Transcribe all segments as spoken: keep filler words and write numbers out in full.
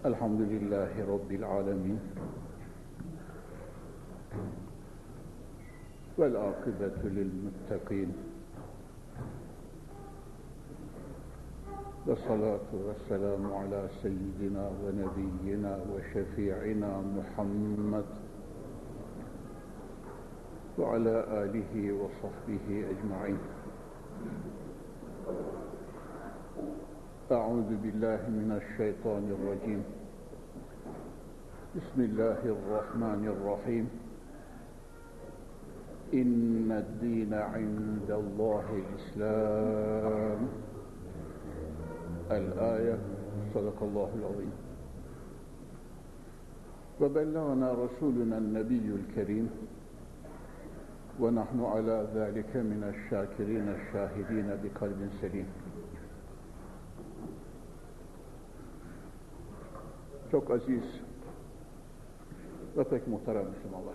Elhamdülillahi Rabbil alemin. Vel akıbetü lil muttaqin. Ve salatu ve selamu ala seyyidina ve nebiyyina ve şefi'ina Muhammed ve ala alihi ve sahbihi ecma'in. Eûzü billahi mineşşeytanirracim. Bismillahirrahmanirrahim. İnned-dîne indellâhil İslam. El-âye. Sadakallâhul azîm. Ve bellagana rasûluna'l nebiyyul kerîm. Ve nahnu alâ zâlike mineşşâkirîneşşâhidîne bi kalbin selîm. Çok aziz ve pek muhterem Müslümanlar.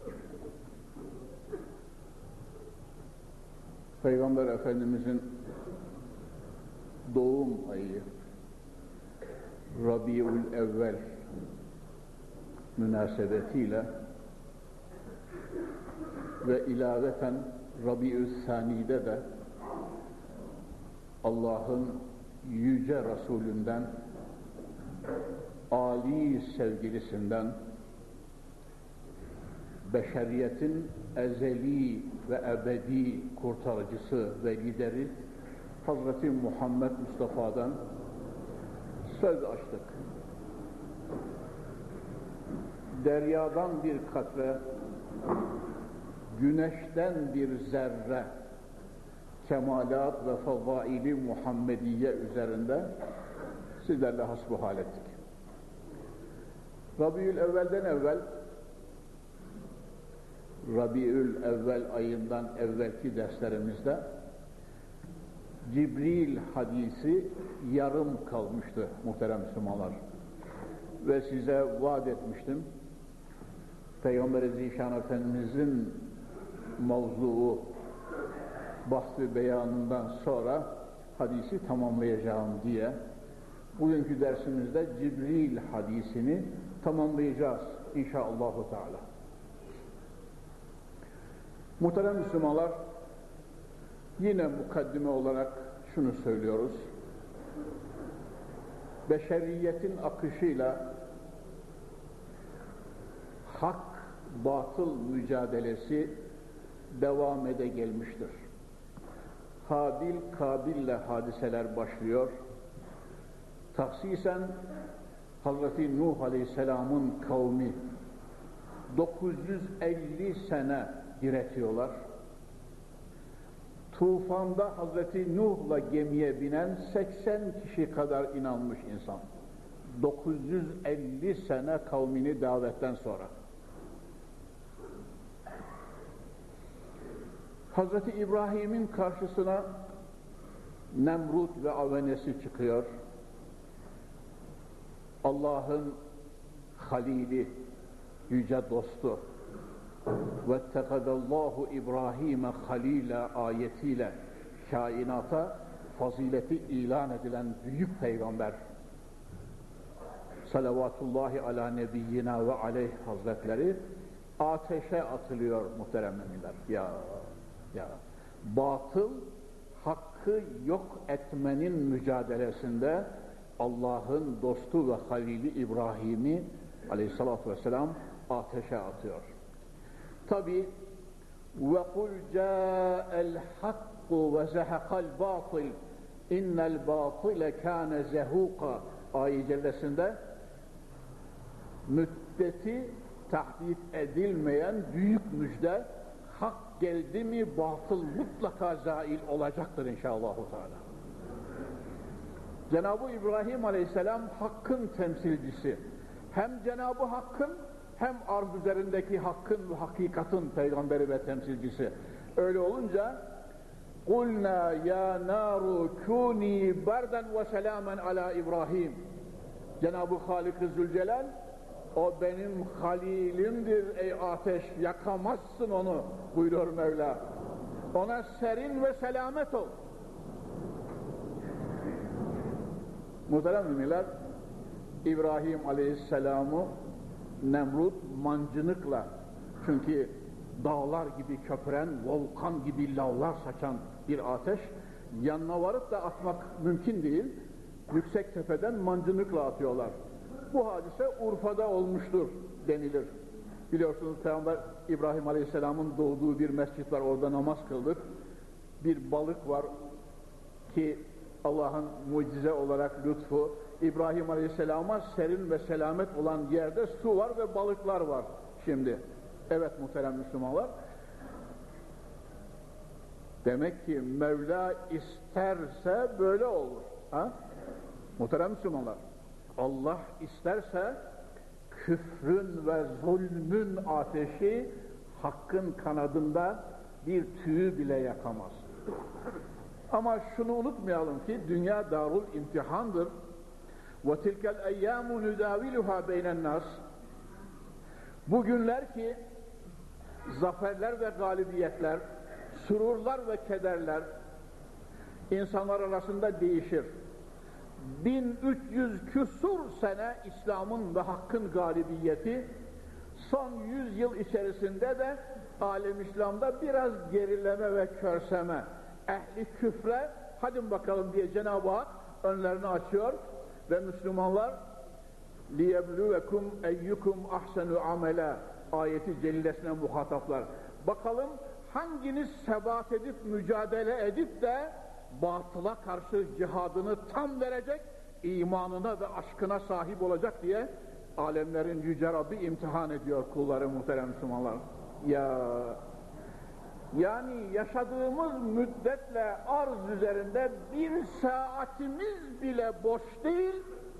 Peygamber Efendimizin doğum ayı Rabiül Evvel münasebetiyle ve ilaveten Rabiül Sani'de de Allah'ın yüce Resulünden, âli sevgilisinden, beşeriyetin ezeli ve ebedi kurtarıcısı ve lideri Hazreti Muhammed Mustafa'dan söz açtık. Deryadan bir katre, güneşten bir zerre, kemalat ve fadaili Muhammediye üzerinde sizlerle hasbuhal ettik. Rabiül Evvel'den evvel, Rabiül Evvel ayından evvelki derslerimizde Cibril hadisi yarım kalmıştı muhterem Müslümanlar. Ve size vaat etmiştim, Peygamber-i Zişan Efendimizin mevzuu bahs-ı beyanından sonra hadisi tamamlayacağım diye. Bugünkü dersimizde Cibril hadisini tamamlayacağız inşallahü teala. Muhterem Müslümanlar, yine mukaddime olarak şunu söylüyoruz. Beşeriyetin akışıyla hak-batıl mücadelesi devam ede gelmiştir. Habil-Kabil'le hadiseler başlıyor. Taksisen Hazreti Nuh Aleyhisselam'ın kavmi dokuz yüz elli sene diretiyorlar. Tufanda Hazreti Nuh'la gemiye binen seksen kişi kadar inanmış insan. dokuz yüz elli sene kavmini davetten sonra. Hazreti İbrahim'in karşısına Nemrut ve avenesi çıkıyor. Allah'ın halili, yüce dostu vettekadallahu İbrahim'e halile ayetiyle kainata fazileti ilan edilen büyük peygamber salavatullahi ala nebiyyina ve aleyh hazretleri ateşe atılıyor muhterem müminler. Ya ya batıl hakkı yok etmenin mücadelesinde Allah'ın dostu ve halili İbrahim'i aleyhissalatü vesselam ateşe atıyor. Tabi وَقُلْ جَاءَ الْحَقُّ وَزَهَقَ الْبَاطِلِ اِنَّ الْبَاطِلَ كَانَ زَهُوقًا ayet-i cellesinde müddeti tahdit edilmeyen büyük müjde, hak geldi mi batıl mutlaka zail olacaktır inşallahü teala. Cenab-ı İbrahim Aleyhisselam hakkın temsilcisi. Hem Cenab-ı Hakk'ın hem arz üzerindeki hakkın ve hakikatin peygamberi ve temsilcisi. Öyle olunca قُلْنَا يَا نَارُ كُونِي بَرْدًا وَسَلَامًا عَلَى İbrahim. Cenab-ı Halik-i Zülcelal, o benim halilimdir ey ateş, yakamazsın onu buyuruyor Mevla. Ona serin ve selamet ol. Muhterem müminler, İbrahim Aleyhisselam'ı Nemrut mancınıkla, çünkü dağlar gibi köpüren, volkan gibi lavlar saçan bir ateş, yanına varıp da atmak mümkün değil, yüksek tepeden mancınıkla atıyorlar. Bu hadise Urfa'da olmuştur denilir. Biliyorsunuz Peygamber İbrahim Aleyhisselam'ın doğduğu bir mescit var, orada namaz kıldık. Bir balık var ki Allah'ın mucize olarak lütfu, İbrahim Aleyhisselam'a serin ve selamet olan yerde su var ve balıklar var şimdi. Evet muhterem Müslümanlar. Demek ki Mevla isterse böyle olur. Ha? Muhterem Müslümanlar. Allah isterse küfrün ve zulmün ateşi hakkın kanadında bir tüyü bile yakamaz. Ama şunu unutmayalım ki dünya darul imtihandır. وَتِلْكَ الْاَيَّامُ نُدَاوِلُهَا بَيْنَ النَّاسِ Bugünler ki zaferler ve galibiyetler, sürurlar ve kederler insanlar arasında değişir. bin üç yüz küsur sene İslam'ın ve hakkın galibiyeti, son yüz yıl içerisinde de alem İslam'da biraz gerileme ve körseme, ehli küfre hadi bakalım diye Cenab-ı Hak önlerini açıyor ve Müslümanlar لِيَبْلُوَكُمْ اَيُّكُمْ اَحْسَنُ عَمَلًا ayeti celilesine muhataplar. Bakalım hanginiz sebat edip mücadele edip de batıla karşı cihadını tam verecek, imanına ve aşkına sahip olacak diye alemlerin Yüce Rabbi imtihan ediyor kulları muhterem Müslümanlar. Ya yani yaşadığımız müddetle arz üzerinde bir saatimiz bile boş değil,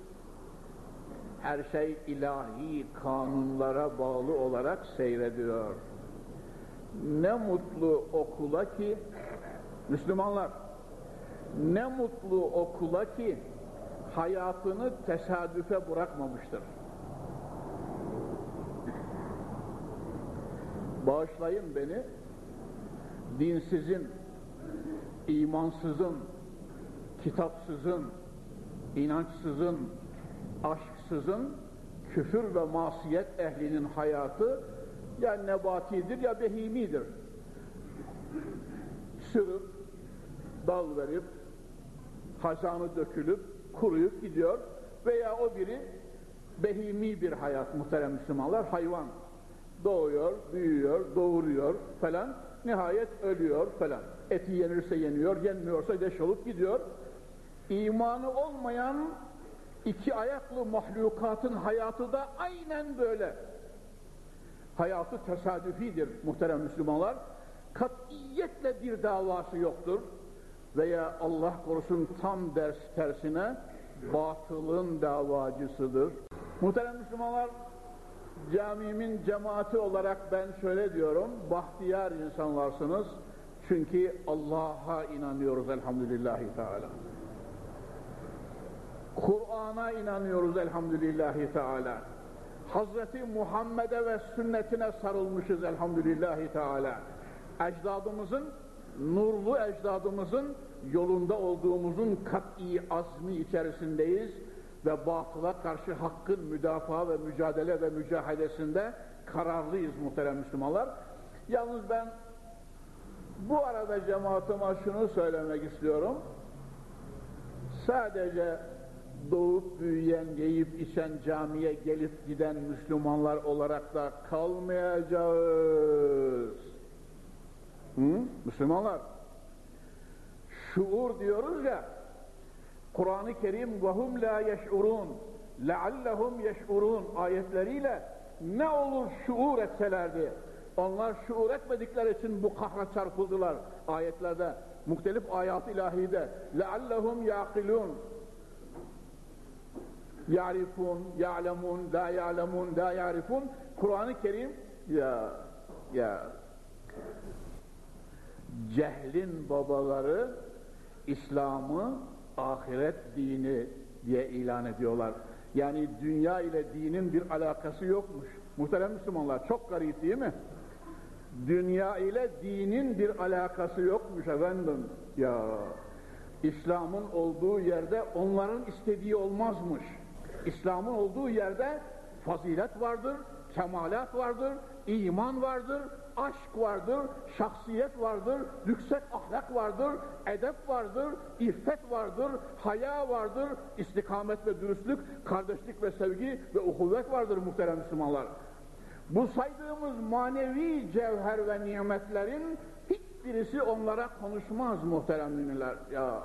her şey ilahi kanunlara bağlı olarak seyrediyor. Ne mutlu okula ki, Müslümanlar, ne mutlu okula ki hayatını tesadüfe bırakmamıştır. Bağışlayın beni, dinsizin, imansızın, kitapsızın, inançsızın, aşksızın, küfür ve masiyet ehlinin hayatı ya nebatidir ya behimidir. Sürüp, dal verip, hazanı dökülüp, kuruyup gidiyor veya o biri behimi bir hayat muhterem Müslümanlar, hayvan. Doğuyor, büyüyor, doğuruyor falan, nihayet ölüyor falan. Eti yenirse yeniyor, yenmiyorsa deşolup gidiyor. İmanı olmayan İki ayaklı mahlukatın hayatı da aynen böyle. Hayatı tesadüfidir muhterem Müslümanlar. Katiyetle bir davası yoktur. Veya Allah korusun tam ders tersine batılın davacısıdır. Muhterem Müslümanlar, camimin cemaati olarak ben şöyle diyorum, bahtiyar insanlarsınız. Çünkü Allah'a inanıyoruz elhamdülillahi teala. Kur'an'a inanıyoruz elhamdülillahi teala. Hazreti Muhammed'e ve sünnetine sarılmışız elhamdülillahi teala. Ecdadımızın, nurlu ecdadımızın yolunda olduğumuzun kat'i azmi içerisindeyiz ve batıla karşı hakkın müdafaa ve mücadele ve mücahedesinde kararlıyız muhterem Müslümanlar. Yalnız ben bu arada cemaatime şunu söylemek istiyorum. Sadece doğup büyüyen, yiyip içen, camiye gelip giden Müslümanlar olarak da kalmayacağız. Hı? Müslümanlar, şuur diyoruz ya, Kur'an-ı Kerim وَهُمْ لَا يَشْعُرُونَ لَعَلَّهُمْ يَشْعُرُونَ ayetleriyle ne olur şuur etselerdi. Onlar şuur etmedikleri için bu kahra çarpıldılar ayetlerde, muhtelif ayat-ı ilahide. لَعَلَّهُمْ يَعْقِلُونَ يَعْرِفُونَ يَعْلَمُونَ لَا يَعْلَمُونَ لَا يَعْرِفُونَ Kur'an-ı Kerim ya ya cehlin babaları İslam'ı ahiret dini diye ilan ediyorlar. Yani dünya ile dinin bir alakası yokmuş. Muhterem Müslümanlar, çok garip değil mi? Dünya ile dinin bir alakası yokmuş efendim. Ya İslam'ın olduğu yerde onların istediği olmazmış. İslam'ın olduğu yerde fazilet vardır, kemalat vardır, iman vardır, aşk vardır, şahsiyet vardır, yüksek ahlak vardır, edep vardır, iffet vardır, haya vardır, istikamet ve dürüstlük, kardeşlik ve sevgi ve uhuvvet vardır muhterem Müslümanlar. Bu saydığımız manevi cevher ve nimetlerin hiçbirisi onlara konuşmaz muhterem müminler. Ya.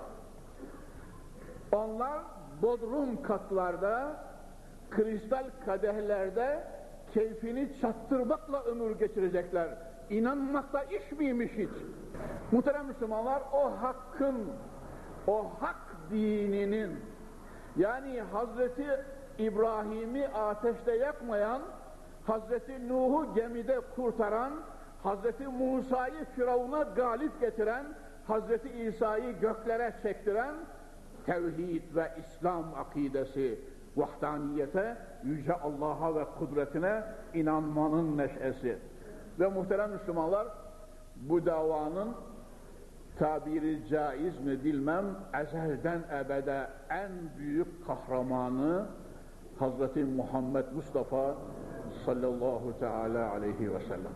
Onlar bodrum katlarda, kristal kadehlerde keyfini çattırmakla ömür geçirecekler. İnanmakta iş miymiş hiç? Muhterem Müslümanlar, o hakkın, o hak dininin, yani Hazreti İbrahim'i ateşte yakmayan, Hazreti Nuh'u gemide kurtaran, Hazreti Musa'yı Firavun'a galip getiren, Hazreti İsa'yı göklere çektiren tevhid ve İslam akidesi, vahdaniyete, yüce Allah'a ve kudretine inanmanın neşesi. Ve muhterem Müslümanlar, bu davanın tabiri caiz mi bilmem, ezelden ebede en büyük kahramanı Hazreti Muhammed Mustafa sallallahu teala aleyhi ve sellem.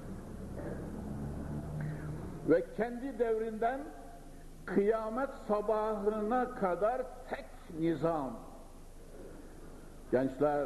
Ve kendi devrinden kıyamet sabahına kadar tek nizam, gençler,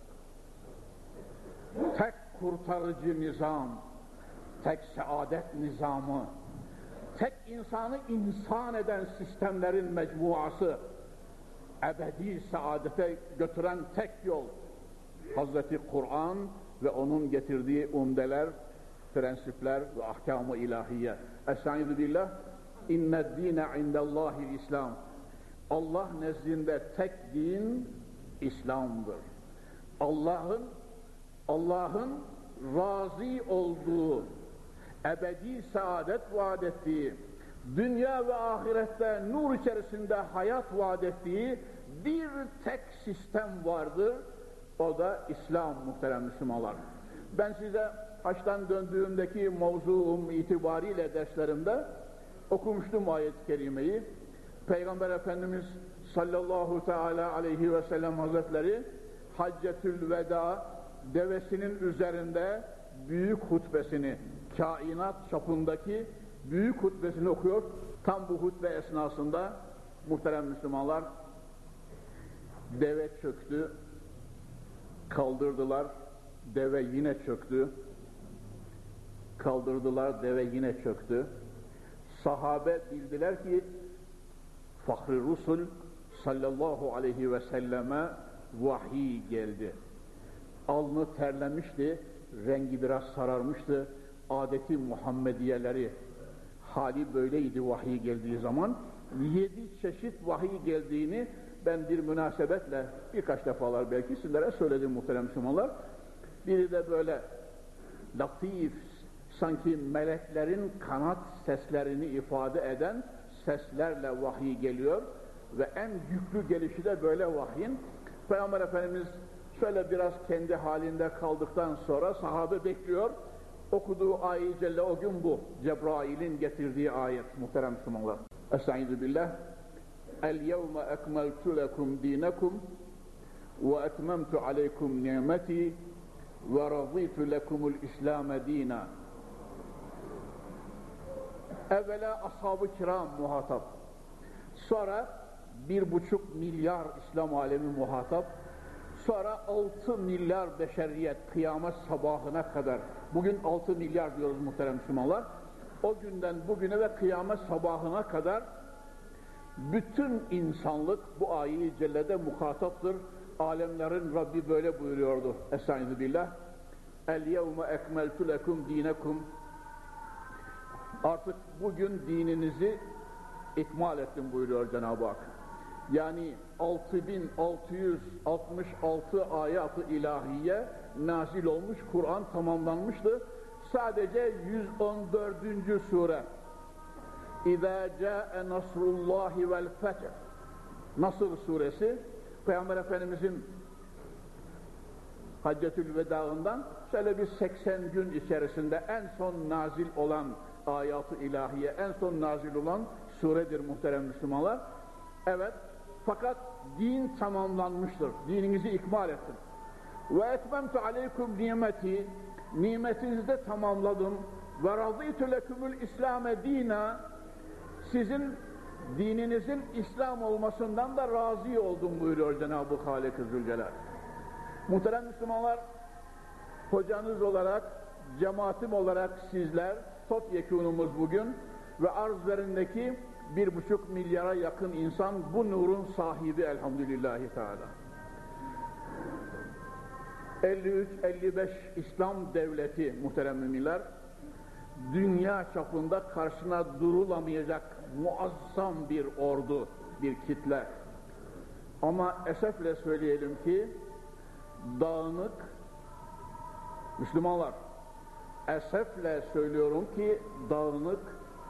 tek kurtarıcı nizam, tek saadet nizamı, tek insanı insan eden sistemlerin mecmuası, ebedi saadete götüren tek yol, Hazreti Kur'an ve onun getirdiği umdeler, prensipler ve ahkam-ı ilahiye. Estaizu billah, inned dine indellâhi İslam. Allah nezdinde tek din İslam'dır. Allah'ın Allah'ın razı olduğu, ebedi saadet vaat ettiği, dünya ve ahirette nur içerisinde hayat vaat ettiği bir tek sistem vardır. O da İslam muhterem Müslümanlar. Ben size haçtan döndüğümdeki mevzuum itibariyle derslerimde okumuştum ayet-i kerimeyi. Peygamber Efendimiz sallallahu teala aleyhi ve sellem Hazretleri Haccetül Veda devesinin üzerinde büyük hutbesini, kainat çapındaki büyük hutbesini okuyor. Tam bu hutbe esnasında muhterem Müslümanlar, deve çöktü, kaldırdılar, deve yine çöktü, kaldırdılar, deve yine çöktü. Sahabe bildiler ki Fahri Rusul sallallahu aleyhi ve selleme vahiy geldi. Alnı terlemişti, rengi biraz sararmıştı. Adeti Muhammediyeleri, hali böyleydi vahiy geldiği zaman. Yedi çeşit vahiy geldiğini ben bir münasebetle birkaç defalar belki sizlere söyledim muhterem Müslümanlar. Biri de böyle latif, sanki meleklerin kanat seslerini ifade eden seslerle vahiy geliyor ve en yüklü gelişi de böyle vahyin. Peygamber Efendimiz şöyle biraz kendi halinde kaldıktan sonra sahabe bekliyor. Okuduğu ayet-i celle o gün bu. Cebrail'in getirdiği ayet muhterem Müslümanlar. Estaizu billah. El-yevme ekmeltu lekum dinekum ve etmemtu aleykum ni'meti ve razîtu lekumul İslam'e dînâ. Evvela ashab-ı kiram muhatap. Sonra bir buçuk milyar İslam alemi muhatap. Sonra altı milyar beşeriyet kıyamet sabahına kadar. Bugün altı milyar diyoruz muhterem Müslümanlar. O günden bugüne ve kıyamet sabahına kadar bütün insanlık bu ayet-i cellede muhataptır. Alemlerin Rabbi böyle buyuruyordu. Estaizu billah. El-yevme ekmeltu lekum dinekum. Artık bugün dininizi ikmal ettim buyuruyor Cenab-ı Hak. Yani altı bin altı yüz altmış altı ayat-ı ilahiye nazil olmuş, Kur'an tamamlanmıştı. Sadece yüz on dördüncü sure İzâ câe nasrullâhi vel feth, Nasr suresi, Peygamber Efendimizin Haccetül Veda'ından şöyle bir seksen gün içerisinde en son nazil olan ayat-ı ilahiye, en son nazil olan suredir muhterem Müslümanlar. Evet, fakat din tamamlanmıştır. Dininizi ikmal ettim. Ve etmemtu aleykum nimeti, nimetinizi de tamamladım. Ve razıytu lekümül İslame dina, sizin dininizin İslam olmasından da razı oldum buyuruyor Cenab-ı Halik-i Zülcelal. Muhterem Müslümanlar, hocanız olarak, cemaatim olarak sizler, topyekunumuz bugün ve arz üzerindeki bir buçuk milyara yakın insan bu nurun sahibi elhamdülillahi teala. elli üç elli beş İslam devleti muhterem müminler, dünya çapında karşına durulamayacak muazzam bir ordu, bir kitle. Ama esefle söyleyelim ki dağınık Müslümanlar, esefle söylüyorum ki dağınık,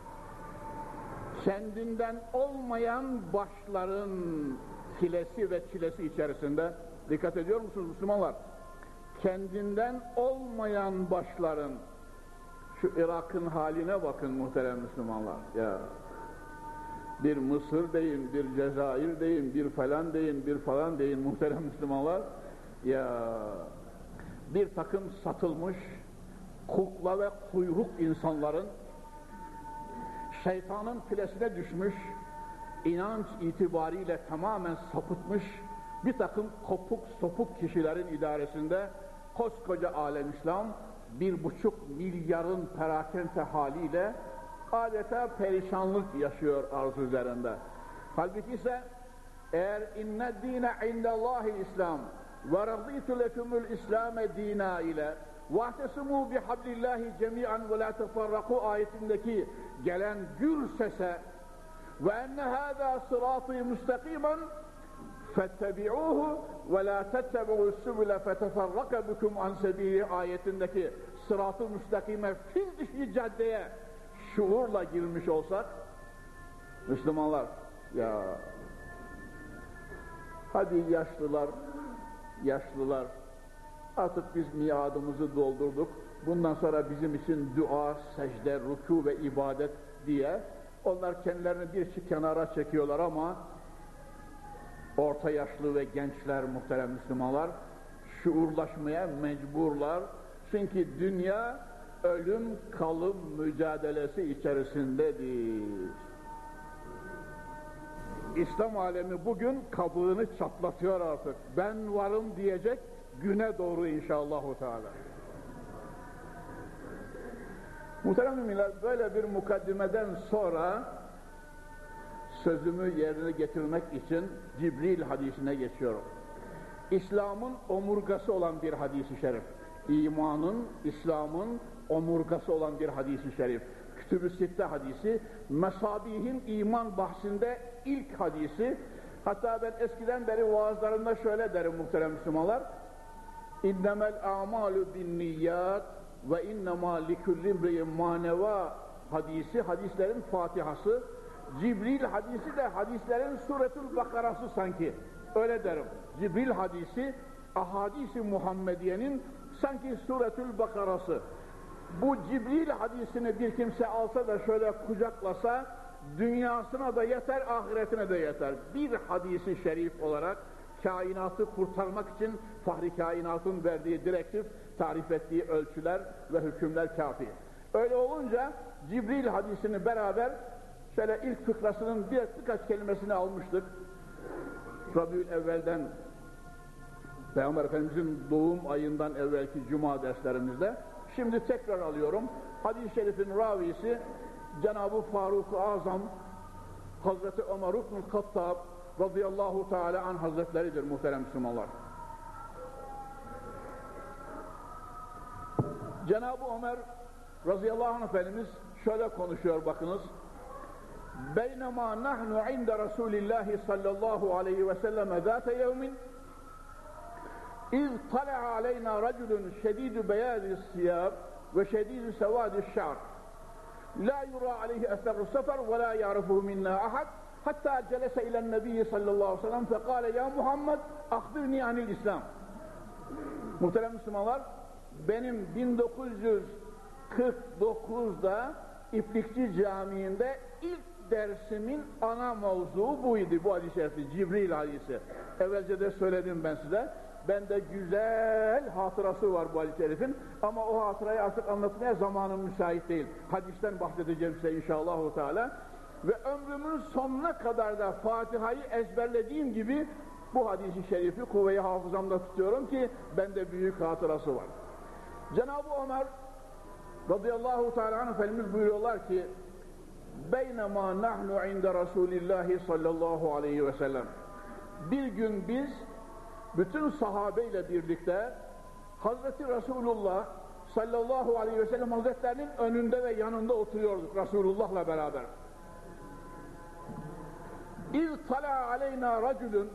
kendinden olmayan başların filesi ve çilesi içerisinde, dikkat ediyor musunuz Müslümanlar? Kendinden olmayan başların, şu Irak'ın haline bakın muhterem Müslümanlar. Ya bir Mısır deyin, bir Cezayir deyin, bir falan deyin, bir falan deyin muhterem Müslümanlar. Ya bir takım satılmış kukla ve kuyruk insanların şeytanın filesine düşmüş, inanç itibariyle tamamen sapıtmış bir takım kopuk sopuk kişilerin idaresinde koskoca alem İslam bir buçuk milyarın perakende haliyle adeta perişanlık yaşıyor arz üzerinde. Halbuki ise eğer inne dine indellahil İslam ve raditu lekumul İslame dina ile vahtesimu bihablillahi cemi'an ve la teferraku ayetindeki gelen gür sese ve enne hâzâ sırâtî müstakimen fettebi'ûhu ve lâ tettebi'û sübüle feteferraka bikum an sebîli ayetindeki sırat-ı müstakime fil dişi caddeye şuurla girmiş olsak Müslümanlar, ya hadi yaşlılar yaşlılar artık biz miadımızı doldurduk, bundan sonra bizim için dua, secde, rükû ve ibadet diye onlar kendilerini bir kenara çekiyorlar ama orta yaşlı ve gençler muhterem Müslümanlar şuurlaşmaya mecburlar. Çünkü dünya ölüm kalım mücadelesi içerisindedir. İslam alemi bugün kabuğunu çatlatıyor artık. Ben varım diyecek güne doğru inşallahu teala. Muhterem müminler, böyle bir mukaddimeden sonra sözümü yerine getirmek için Cibril hadisine geçiyorum. İslam'ın omurgası olan bir hadis-i şerif. İmanın, İslam'ın omurgası olan bir hadis-i şerif. Kütüb-ü Sitte hadisi, Mesabih'in iman bahsinde ilk hadisi. Hatta ben eskiden beri vaazlarımda şöyle derim muhterem Müslümanlar. İnnemel a'malu bin niyyat ve innema likulli imri'in maneva hadisi, hadislerin Fatihası. Cibril hadisi de hadislerin Suretül Bakarası sanki. Öyle derim. Cibril hadisi, ahadis-i Muhammediye'nin sanki Suretül Bakarası. Bu Cibril hadisini bir kimse alsa da şöyle kucaklasa, dünyasına da yeter, ahiretine de yeter. Bir hadisi şerif olarak kainatı kurtarmak için Fahri Kainat'ın verdiği direktif, tarif ettiği ölçüler ve hükümler kafi. Öyle olunca Cibril hadisini beraber şöyle ilk fıkrasının bir, birkaç kelimesini almıştık. Rabiül evvelden, Peygamber Efendimiz'in doğum ayından evvelki cuma derslerimizde. Şimdi tekrar alıyorum. Hadis-i şerifin ravisi Cenab-ı Faruk-ı Azam Hazreti Ömer İbn-i Kattab radıyallahu teala anh hazretleridir muhterem Müslümanlar. Cenab-ı Ömer radıyallahu anh Efendimiz şöyle konuşuyor bakınız. Beynema nahnu inde Resulillahi sallallahu aleyhi ve sellem zâte yevmin iz tala'a aleyna raculun şedîdü beyâzi siyâb ve şedîdü sevâdi şa'r la yura aleyhi eseru sefer ve la ya'rifuhu minna ahad hatta celese ilen nebiyyi sallallahu aleyhi ve sellem fekâle ya Muhammed akhbirni anil İslam. Muhterem Müslümanlar, benim bin dokuz yüz kırk dokuzda İplikçi Camii'nde ilk dersimin ana mevzuu buydu, bu hadis-i şerifi, Cibril hadisi. Evvelce de söyledim ben size. Bende güzel hatırası var bu hadis-i şerifin, ama o hatırayı artık anlatmaya zamanım müsait değil. Hadisten bahsedeceğim size inşallah Teala. Ve ömrümün sonuna kadar da Fatiha'yı ezberlediğim gibi bu hadis-i şerifi kuvve-i hafızamda tutuyorum ki bende büyük hatırası var. Cenab-ı Ömer radıyallahu teala anh Efendimiz buyuruyorlar ki: "Beynema nahnu inde Resulillahi sallallahu aleyhi ve sellem." Bir gün biz bütün sahabeyle birlikte Hazreti Resulullah sallallahu aleyhi ve sellem Hazretlerinin önünde ve yanında oturuyorduk Resulullah'la beraber. İz tala aleyna raculun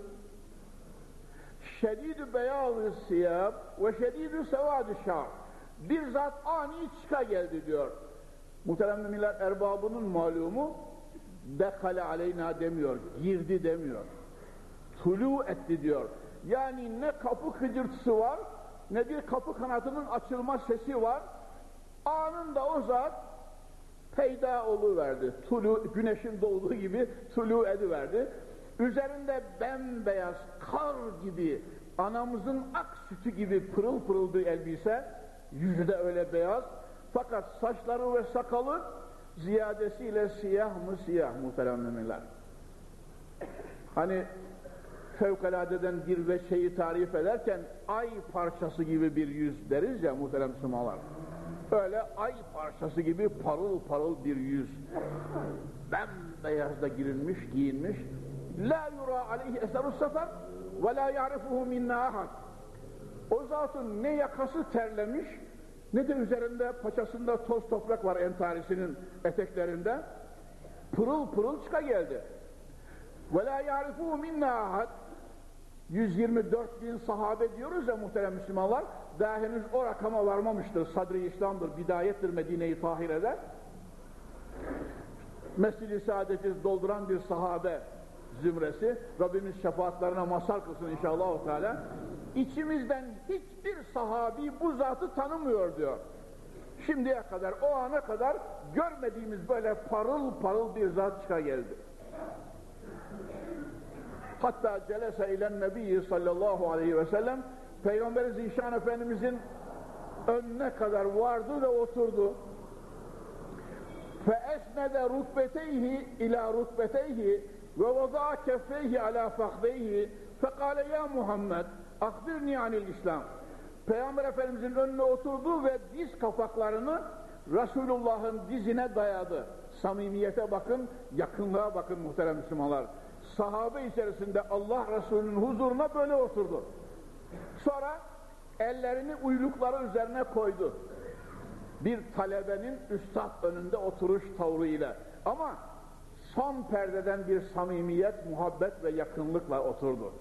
şedidü beyazı siyab ve şedidü sevadü şar. Bir zat ani çıka geldi diyor. Muhterem müminler, erbabının malumu dekale aleyna demiyor, girdi demiyor. Tulu etti diyor. Yani ne kapı hıcırtısı var, ne bir kapı kanatının açılma sesi var. Anında o zat peyda oluverdi. Tulu, güneşin doğduğu gibi tulu ediverdi. Üzerinde bembeyaz, kar gibi, anamızın ak sütü gibi pırıl pırıl bir elbise, yüzü de öyle beyaz. Fakat saçları ve sakalı ziyadesiyle siyah mı siyah muhterem müminler. Hani fevkaladeden bir veçeyi tarif ederken ay parçası gibi bir yüz deriz ya muhterem Müslümanlar. Öyle ay parçası gibi parıl parıl bir yüz. Bembeyazda girilmiş, giyinmiş. La yura aleyhi eserus sefer ve la ya'rifuhu minna ahad. O zatın ne yakası terlemiş, ne de üzerinde paçasında toz toprak var entarisinin eteklerinde. Pırıl pırıl çıka geldi. Ve la ya'rifuhu minna ahad. yüz yirmi dört bin sahabe diyoruz ya muhterem Müslümanlar, daha henüz o rakama varmamıştır. Sadri İslam'dır, bidayettir Medine-i Tahire'de. Mescid-i Saadet'i dolduran bir sahabe zümresi, Rabbimiz şefaatlerine mazhar kılsın inşallah Teala. İçimizden hiçbir sahabi bu zatı tanımıyor diyor. Şimdiye kadar, o ana kadar görmediğimiz böyle parıl parıl bir zat çıka geldi. Hatta celese ilen nebiyyi sallallahu aleyhi ve sellem, Peygamber-i Zişan Efendimizin önüne kadar vardı ve oturdu. فَاَسْنَدَ رُكْبَتَيْهِ اِلَى رُكْبَتَيْهِ وَوَضَعَ كَفَّيْهِ عَلَى فَخْدَيْهِ فَقَالَ يَا مُحَمَّدْ اَخْبِرْنِي عَنِ الْاِسْلَامِ. Peygamber Efendimizin önüne oturdu ve diz kapaklarını Resulullah'ın dizine dayadı. Samimiyete bakın, yakınlığa bakın muhterem Müslümanlar. Sahabe içerisinde Allah Resulü'nün huzuruna böyle oturdu. Sonra ellerini uylukları üzerine koydu. Bir talebenin üstad önünde oturuş tavrıyla. Ama son perdeden bir samimiyet, muhabbet ve yakınlıkla oturdu.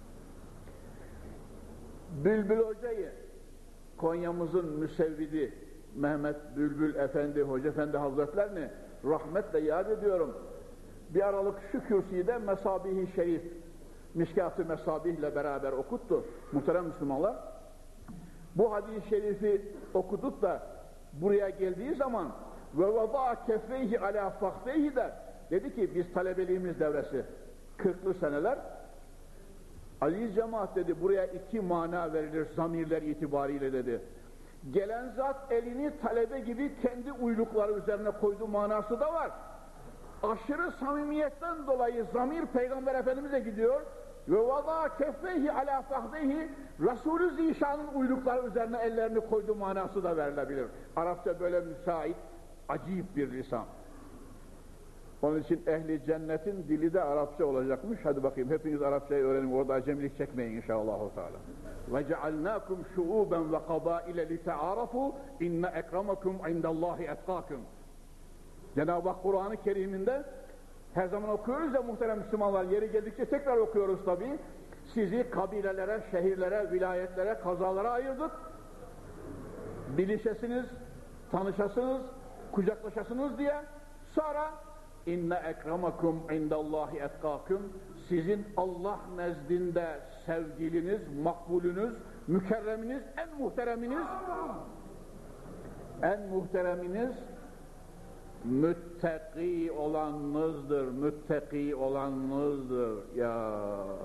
Bülbül Hoca'yı, Konya'mızın müsevvidi Mehmet Bülbül Efendi, Hoca Efendi Hazretlerini rahmetle yad ediyorum. Bir aralık şu kürsüde Mesabih-i Şerif, Mişkat-ı Mesabih ile beraber okuttu. Muhterem Müslümanlar, bu hadis-i şerifi okuduk da buraya geldiği zaman ve vada keffeyhi ala fahdeyhi de dedi ki biz talebeliğimiz devresi kırklı seneler, aziz cemaat dedi, buraya iki mana verilir zamirler itibariyle dedi. Gelen zat elini talebe gibi kendi uylukları üzerine koydu manası da var. Aşırı samimiyetten dolayı zamir Peygamber Efendimiz'e gidiyor ve vada keffeyhi ala fahdeyhi, Resulü Zişan'ın uylukları üzerine ellerini koydu manası da verilebilir. Arapça böyle müsait, acayip bir lisan. Onun için ehli cennetin dili de Arapça olacakmış. Hadi bakayım hepiniz Arapçayı öğrenin, orada acemilik çekmeyin inşallah. Ve cealnakum şuuben ve kabaile li ta'arafu inne ekramakum indallahi etkakum. Cenab-ı Hak Kur'an-ı Kerim'inde her zaman okuyoruz ya muhterem Müslümanlar, yeri geldikçe tekrar okuyoruz tabii. Sizi kabilelere, şehirlere, vilayetlere, kazalara ayırdık. Bilişesiniz, tanışasınız, kucaklaşasınız diye. Sonra inne ekramakum indallahi etkakum, sizin Allah nezdinde sevgiliniz, makbulünüz, mükerreminiz, en muhtereminiz en muhtereminiz müttaki olanınızdır, müttaki olanınızdır. Ya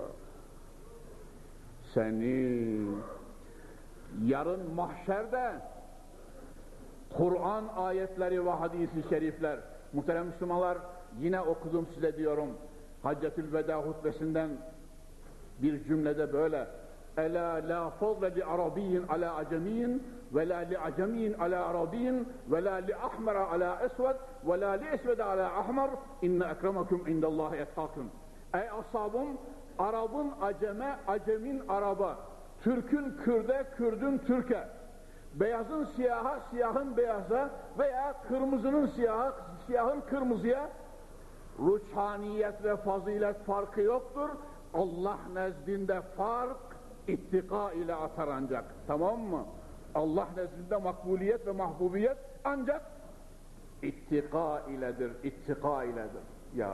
seni yarın mahşerde Kur'an ayetleri ve hadis-i şerifler, muhterem Müslümanlar, yine okudum size diyorum, Haccetül Veda hutbesinden bir cümlede böyle: Ela la fadle li arabiyyin ala acemiyyin ve la li acemiyyin ala arabiyyin ve la li ahmara ala esved ve la li esvede ala ahmar inne ekremakum indallahi etkakum. Ey ashabım, Arap'ın aceme, acemin Arap'a, Türk'ün Kürde, Kürd'ün Türk'e, beyazın siyaha, siyahın beyaza veya kırmızının siyaha, siyahın kırmızıya ruhaniyet ve fazilet farkı yoktur. Allah nezdinde fark ittika ile ataranacak. Tamam mı? Allah nezdinde makbuliyet ve mahbubiyet ancak ittika iledir, ittika iledir. Ya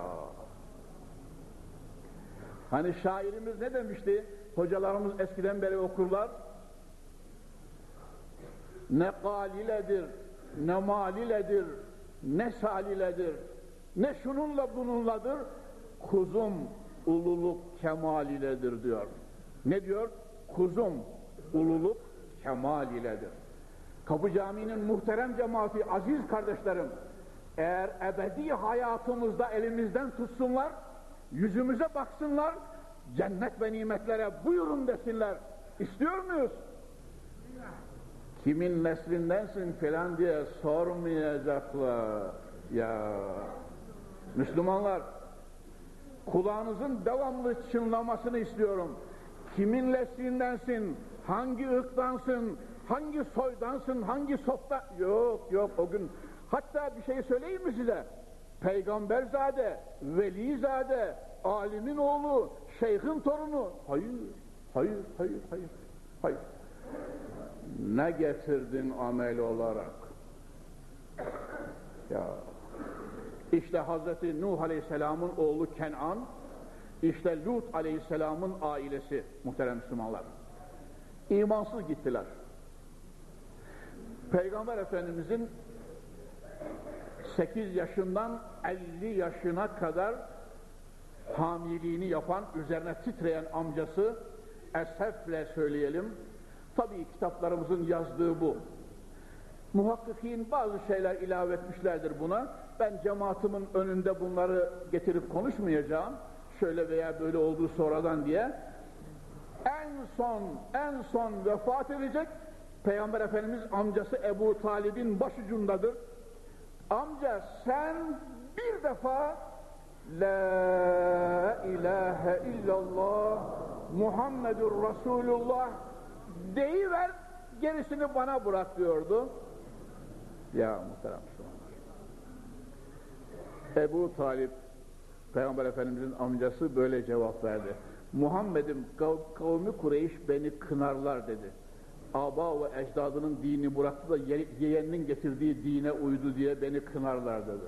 hani şairimiz ne demişti? Hocalarımız eskiden beri okurlar. Ne gal iledir, ne mal iledir, ne sal iledir, ne şununla bununladır, kuzum ululuk kemal iledir diyor. Ne diyor? Kuzum ululuk kemal iledir. Kapı Camii'nin muhterem cemaati, aziz kardeşlerim, eğer ebedi hayatımızda elimizden tutsunlar, yüzümüze baksınlar, cennet ve nimetlere buyurun desinler. İstiyor muyuz? Kimin neslindensin filan diye sormayacaklar. Ya Müslümanlar, kulağınızın devamlı çınlamasını istiyorum. Kimin neslindensin, hangi ırktansın, hangi soydansın, hangi softa... Yok yok o gün. Hatta bir şey söyleyeyim mi size? Peygamberzade, velizade, alimin oğlu, şeyhin torunu. Hayır, hayır, hayır, hayır, hayır. Ne getirdin amel olarak? Ya işte Hazreti Nuh Aleyhisselam'ın oğlu Kenan, işte Lut Aleyhisselam'ın ailesi, muhterem Müslümanlar. İmansız gittiler. Peygamber Efendimizin sekiz yaşından elli yaşına kadar hamiliğini yapan, üzerine titreyen amcası, esefle söyleyelim, tabii kitaplarımızın yazdığı bu. Muhakkikin bazı şeyler ilave etmişlerdir buna. Ben cemaatimin önünde bunları getirip konuşmayacağım. Şöyle veya böyle olduğu sonradan diye. En son, en son vefat edecek Peygamber Efendimiz amcası Ebu Talib'in başucundadır. Amca sen bir defa La ilahe illallah Muhammedur Resulullah deyiver, gerisini bana bırak diyordu. Ya muhterem Müslümanlar, Ebu Talip Peygamber Efendimizin amcası böyle cevap verdi: Muhammed'im, kav kavmi Kureyş beni kınarlar dedi. Aba ve ecdadının dini bıraktı da yeğeninin getirdiği dine uydu diye beni kınarlar dedi.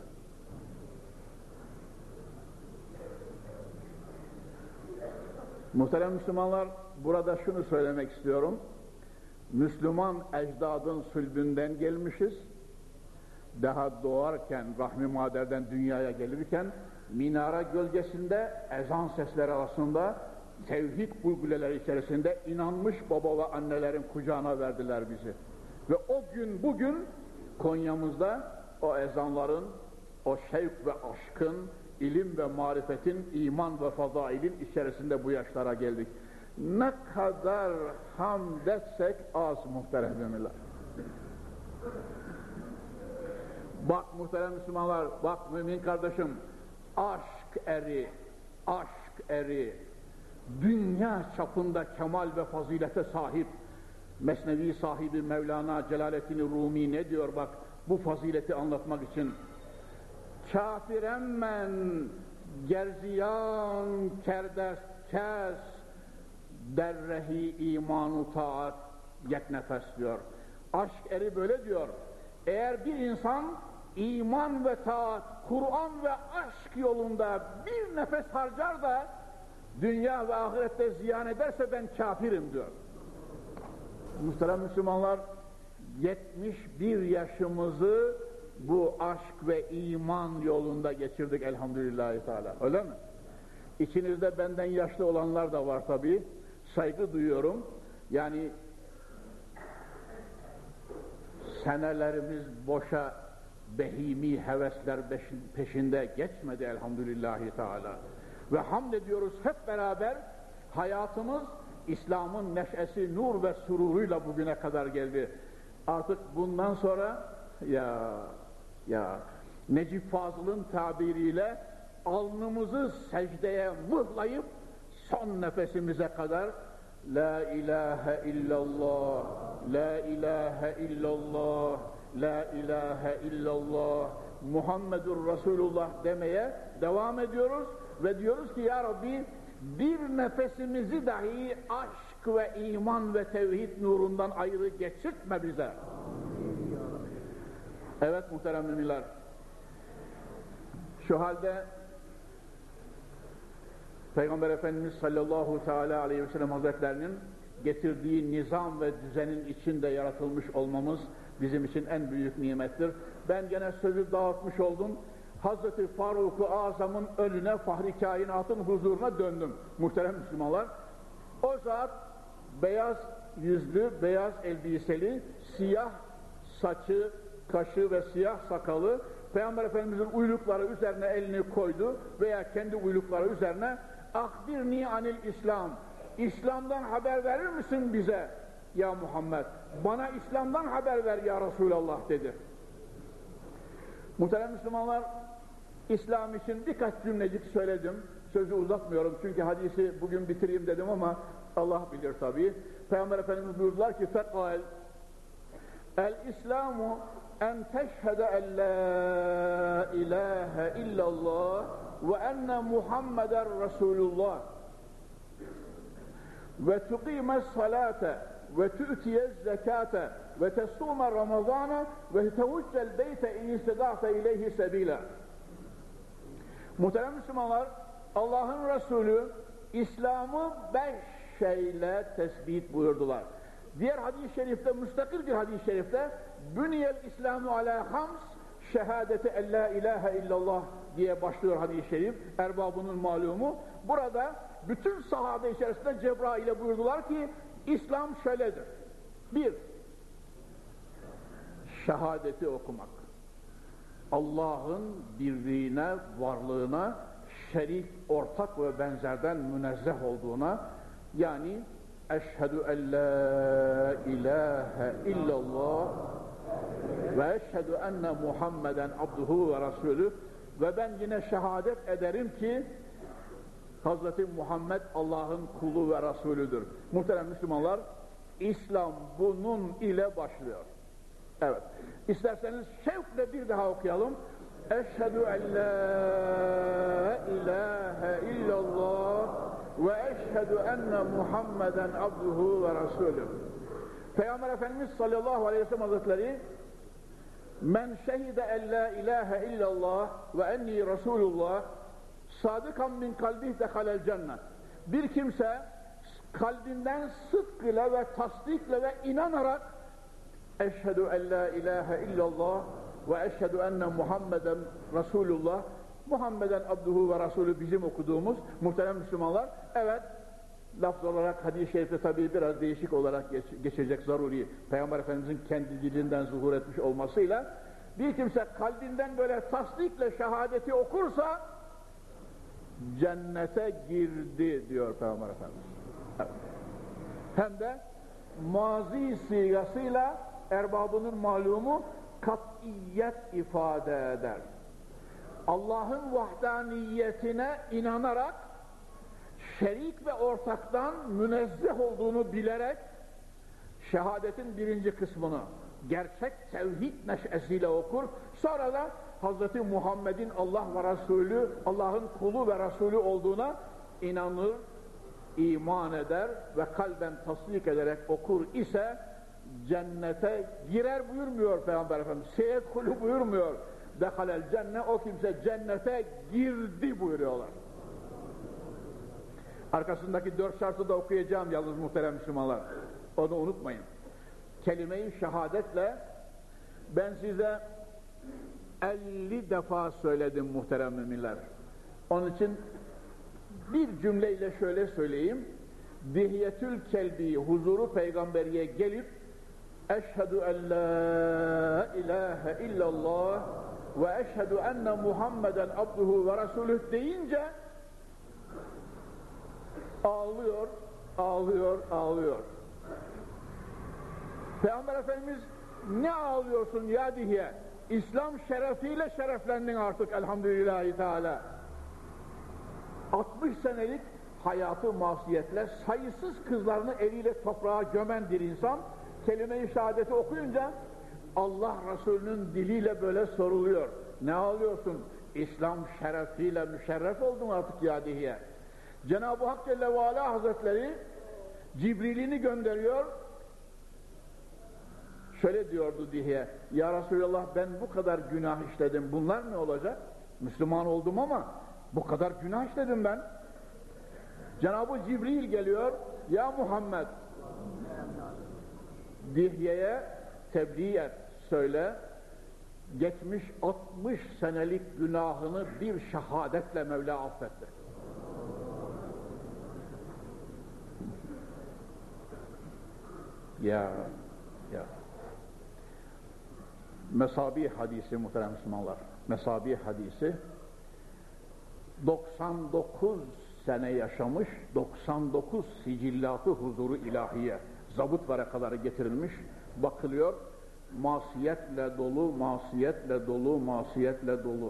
Muhterem Müslümanlar, burada şunu söylemek istiyorum. Müslüman ecdadın sülbünden gelmişiz. Daha doğarken, rahmi maderden dünyaya gelirken, minare gölgesinde, ezan sesleri arasında, tevhid bulguleleri içerisinde inanmış baba ve annelerin kucağına verdiler bizi. Ve o gün bugün Konya'mızda o ezanların, o şevk ve aşkın, ilim ve marifetin, iman ve fazailin içerisinde bu yaşlara geldik. Ne kadar hamd etsek az muhterem müminler. Bak muhterem Müslümanlar, bak mümin kardeşim, aşk eri, aşk eri, dünya çapında kemal ve fazilete sahip, Mesnevi sahibi Mevlana Celaleddin Rumi ne diyor bak, bu fazileti anlatmak için: Kafiremmen gerziyan kerdest kes, derrehi imanu taat yek nefes diyor. Aşk eri böyle diyor. Eğer bir insan iman ve taat, Kur'an ve aşk yolunda bir nefes harcar da dünya ve ahirette ziyan ederse ben kafirim diyor. Muhterem Müslümanlar, yetmiş bir yaşımızı bu aşk ve iman yolunda geçirdik elhamdülillahi teala. Öyle mi? İçinizde benden yaşlı olanlar da var tabii. Saygı duyuyorum. Yani senelerimiz boşa behimi hevesler peşinde geçmedi elhamdülillahi teala. Ve hamd ediyoruz hep beraber, hayatımız İslam'ın neşesi, nur ve sururuyla bugüne kadar geldi. Artık bundan sonra ya ya Necip Fazıl'ın tabiriyle alnımızı secdeye mıhlayıp son nefesimize kadar La ilahe illallah, la ilahe illallah, la ilahe illallah, Muhammedur Resulullah demeye devam ediyoruz ve diyoruz ki ya Rabbi bir nefesimizi dahi aşk ve iman ve tevhid nurundan ayrı geçirtme bize. Evet muhterem müminler, şu halde Peygamber Efendimiz sallallahu teala aleyhi ve sellem Hazretlerinin getirdiği nizam ve düzenin içinde yaratılmış olmamız bizim için en büyük nimettir. Ben gene sözü dağıtmış oldum. Hazreti Faruk-u Azam'ın önüne, Fahri Kainat'ın huzuruna döndüm muhterem Müslümanlar. O zat beyaz yüzlü, beyaz elbiseli, siyah saçı, kaşı ve siyah sakalı, Peygamber Efendimiz'in uylukları üzerine elini koydu veya kendi uylukları üzerine "Ahbirni anil İslam, İslam'dan haber verir misin bize ya Muhammed? Bana İslam'dan haber ver ya Resulallah" dedi. Muhterem Müslümanlar, İslam için birkaç cümlecik söyledim. Sözü uzatmıyorum çünkü hadisi bugün bitireyim dedim ama Allah bilir tabii. Peygamber Efendimiz buyurdular ki "Fekal el-İslamu en teşhede en la ilahe illallah ve enne Muhammeden Resulullah ve tuqime salate ve tu'tiye zekate ve tesume ramazana ve tevuccel beyte in isteda'te ileyhi sebila." Muhterem Müslümanlar, Allah'ın Resulü İslam'ı beş şeyle tespit buyurdular. Diğer hadis-i şerifte, müstakil bir hadis-i şerifte "Büniyel İslamu ala hams şehadeti en la ilahe illallah" diye başlıyor hadis-i şerif, erbabının malumu. Burada bütün sahabe içerisinde Cebrail'e buyurdular ki İslam şöyledir. Bir, şehadeti okumak. Allah'ın birliğine, varlığına, şerik, ortak ve benzerden münezzeh olduğuna, yani eşhedü en la ilahe illallah ve eşhedü enne Muhammeden abduhu ve rasulü ve ben yine şehadet ederim ki Hazreti Muhammed Allah'ın kulu ve Resulüdür. Muhterem Müslümanlar, İslam bunun ile başlıyor. Evet. İsterseniz şevkle bir daha okuyalım. Eşhedü en la ilahe illallah ve eşhedü enne Muhammeden abduhu ve rasulü. Peygamber Efendimiz sallallahu aleyhi ve sellem Hazretleri "Men şehide en la ilahe illallah ve enni Resulullah sadıkan min kalbih dehalel cennet." Bir kimse kalbinden sıdk ile ve tasdikle ve inanarak "Eşhedü en la ilahe illallah ve eşhedü enne Muhammeden Resulullah", Muhammeden abduhu ve rasulü bizim okuduğumuz muhterem Müslümanlar, evet lafz olarak hadis-i şerifte tabii biraz değişik olarak geç, geçecek zaruri, Peygamber Efendimizin kendi dilinden zuhur etmiş olmasıyla bir kimse kalbinden böyle tasdikle şehadeti okursa cennete girdi diyor Peygamber Efendimiz. Evet. Hem de mazi sigasıyla erbabının malumu kat'iyet ifade eder. Allah'ın vahdaniyetine inanarak şerik ve ortaktan münezzeh olduğunu bilerek şehadetin birinci kısmını gerçek tevhid neşesiyle okur. Sonra da Hazreti Muhammed'in Allah ve Resulü, Allah'ın kulu ve Resulü olduğuna inanır, iman eder ve kalben tasdik ederek okur ise cennete girer buyurmuyor Peygamber Efendimiz. Seyedhulü buyurmuyor. Dehalel cenne, o kimse cennete girdi buyuruyorlar. Arkasındaki dört şartı da okuyacağım yalnız muhterem Müslümanlar. Onu unutmayın. Kelime-i şehadetle ben size elli defa söyledim muhterem müminler. Onun için bir cümleyle şöyle söyleyeyim. Dihiyetül Kelbi huzuru peygamberiye gelip eşhedü en la ilahe illallah ve eşhedü enne Muhammeden abduhu ve resulüh deyince ağlıyor, ağlıyor, ağlıyor. Peygamber Efendimiz ne ağlıyorsun ya Dihiye? İslam şerefiyle şereflendin artık elhamdülillahi teala. altmış senelik hayatı masiyetle sayısız kızlarını eliyle toprağa gömen bir insan kelime-i şehadeti okuyunca Allah Resulü'nün diliyle böyle soruluyor. Ne ağlıyorsun? İslam şerefiyle müşerref oldun artık ya Dihiye. Cenab-ı Hak Celle ve Ala Hazretleri Cibril'ini gönderiyor. Şöyle diyordu Dihiye, ya Resulallah ben bu kadar günah işledim, bunlar ne olacak? Müslüman oldum ama bu kadar günah işledim ben. Cenab-ı Cibril geliyor, ya Muhammed Dihiye'ye tebliğ et, söyle, geçmiş altmış senelik günahını bir şehadetle Mevla affetti. Ya, ya. Mesabi hadisi muhterem Müslümanlar, Mesabi hadisi doksan dokuz sene yaşamış, doksan dokuz sicillatı huzuru ilahiye, zabıt varakaları getirilmiş, bakılıyor, masiyetle dolu, masiyetle dolu, masiyetle dolu.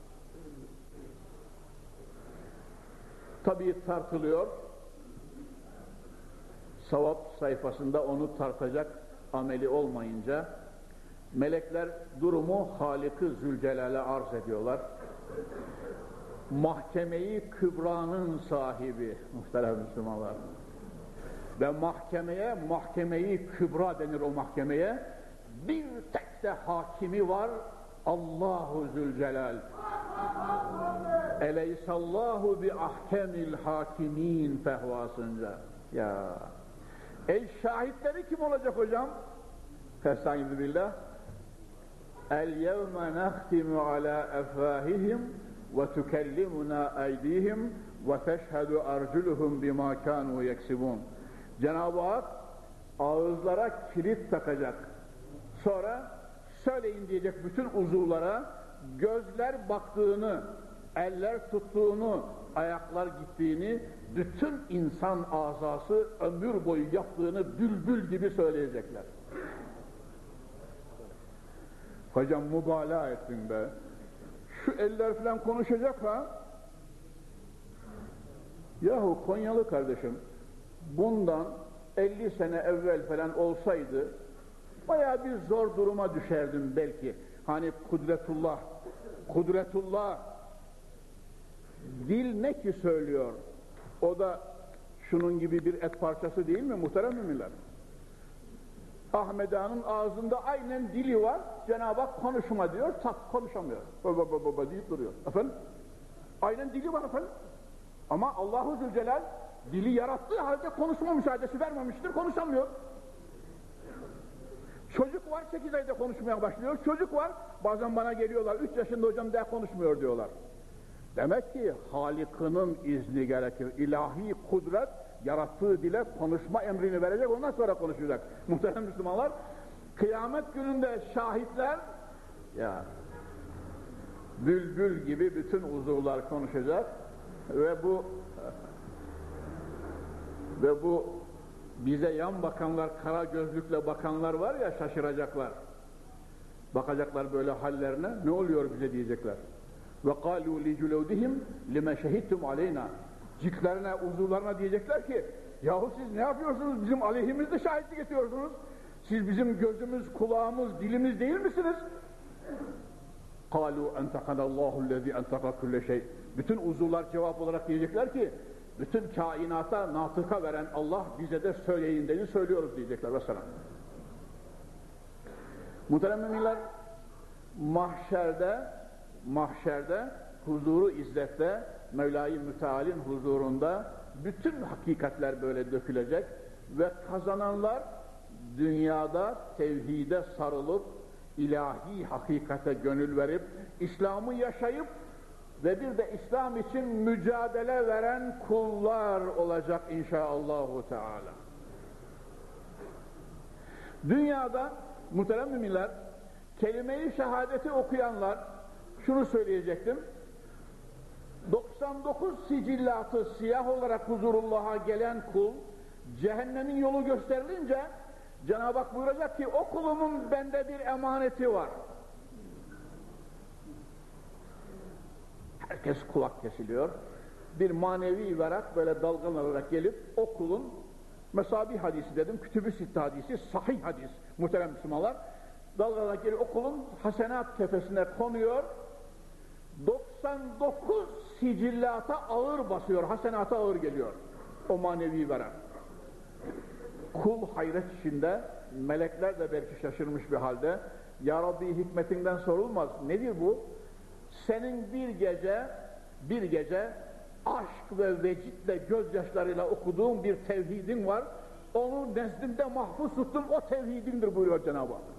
Tabii tartılıyor, sevap sayfasında onu tartacak ameli olmayınca, melekler durumu Halik-ı Zülcelal'e arz ediyorlar. Mahkeme-i Kübra'nın sahibi muhterem Müslümanlar. Ve mahkemeye, Mahkeme-i Kübra denir o mahkemeye. Bir tek de hakimi var, Allahu Zülcelal. Eleysallahu bi ahkemil hakimin fehvasınca. Ya. El şahitleri kim olacak hocam? Estaizu billah. El yevme nehtimu ala efvahihim ve tükellimuna eydihim ve teşhedü arculuhum bima kanu yeksibun. Cenab-ı Hak ağızlara kilit takacak. Sonra söyleyin diyecek bütün uzuvlara, gözler baktığını, eller tuttuğunu, ayaklar gittiğini, bütün insan azası ömür boyu yaptığını bülbül gibi söyleyecekler. Hocam mübalağa ettin be. Şu eller falan konuşacak ha. Yahu Konyalı kardeşim, bundan elli sene evvel falan olsaydı bayağı bir zor duruma düşerdim belki. Hani kudretullah, kudretullah dil ne ki söylüyor? O da şunun gibi bir et parçası değil mi muhterem müminler? Ahmet Ağa'nın ağzında aynen dili var. Cenab-ı Hak konuşma diyor, tak konuşamıyor. Baba baba baba deyip duruyor. Efendim? Aynen dili var efendim. Ama Allahu Zülcelal dili yarattığı halde konuşma müsaadesi vermemiştir, konuşamıyor. Çocuk var, sekiz ayda konuşmaya başlıyor. Çocuk var, bazen bana geliyorlar, üç yaşında hocam daha konuşmuyor diyorlar. Demek ki Halık'ının izni gerekir. İlahi kudret yarattığı dile konuşma emrini verecek, ondan sonra konuşacak. Muhterem Müslümanlar, kıyamet gününde şahitler ya bülbül gibi bütün uzuvlar konuşacak ve bu ve bu bize yan bakanlar, kara gözlükle bakanlar var ya, şaşıracaklar. Bakacaklar böyle hallerine, ne oluyor bize diyecekler. Ve قَالُوا لِجُلُودِهِمْ لِمَا شَهِدْتُمْ عَلَيْنَا. Ciklerine, uzuvlarına diyecekler ki, yahu siz ne yapıyorsunuz? Bizim aleyhimizde şahitlik ediyorsunuz. Siz bizim gözümüz, kulağımız, dilimiz değil misiniz? قَالُوا اَنْتَقَنَ اللّٰهُ الَّذ۪ي اَنْتَقَ كُلَّ şey. Bütün uzuvlar cevap olarak diyecekler ki, bütün kainata natıka veren Allah bize de söyleyin dedi, söylüyoruz diyecekler mesela. Muhterem müminler, mahşerde mahşerde, huzuru izzette, Mevla-i Müteal'in huzurunda bütün hakikatler böyle dökülecek ve kazananlar dünyada tevhide sarılıp ilahi hakikate gönül verip, İslam'ı yaşayıp ve bir de İslam için mücadele veren kullar olacak inşaallahu teala. Dünyada muhterem müminler, kelime-i şehadeti okuyanlar, şunu söyleyecektim, doksan dokuz sicillatı siyah olarak huzurullah'a gelen kul, cehennemin yolu gösterilince Cenab-ı Hak buyuracak ki o kulumun bende bir emaneti var. Herkes kulak kesiliyor. Bir manevi verak böyle dalgalanarak gelip o kulun, Mesabi hadisi dedim, Kütüb-i Sitte hadisi, sahih hadis muhterem Müslümanlar, dalgalanarak gelip o kulun hasenat kefesine konuyor, doksan dokuz sicillata ağır basıyor, hasenata ağır geliyor o manevi verak. Kul hayret içinde, melekler de belki şaşırmış bir halde, Ya Rabbi hikmetinden sorulmaz, nedir bu? Senin bir gece, bir gece aşk ve vecitle gözyaşlarıyla okuduğun bir tevhidin var, onu nezdimde mahfuz tuttum, o tevhidindir buyuruyor Cenab-ı Hak.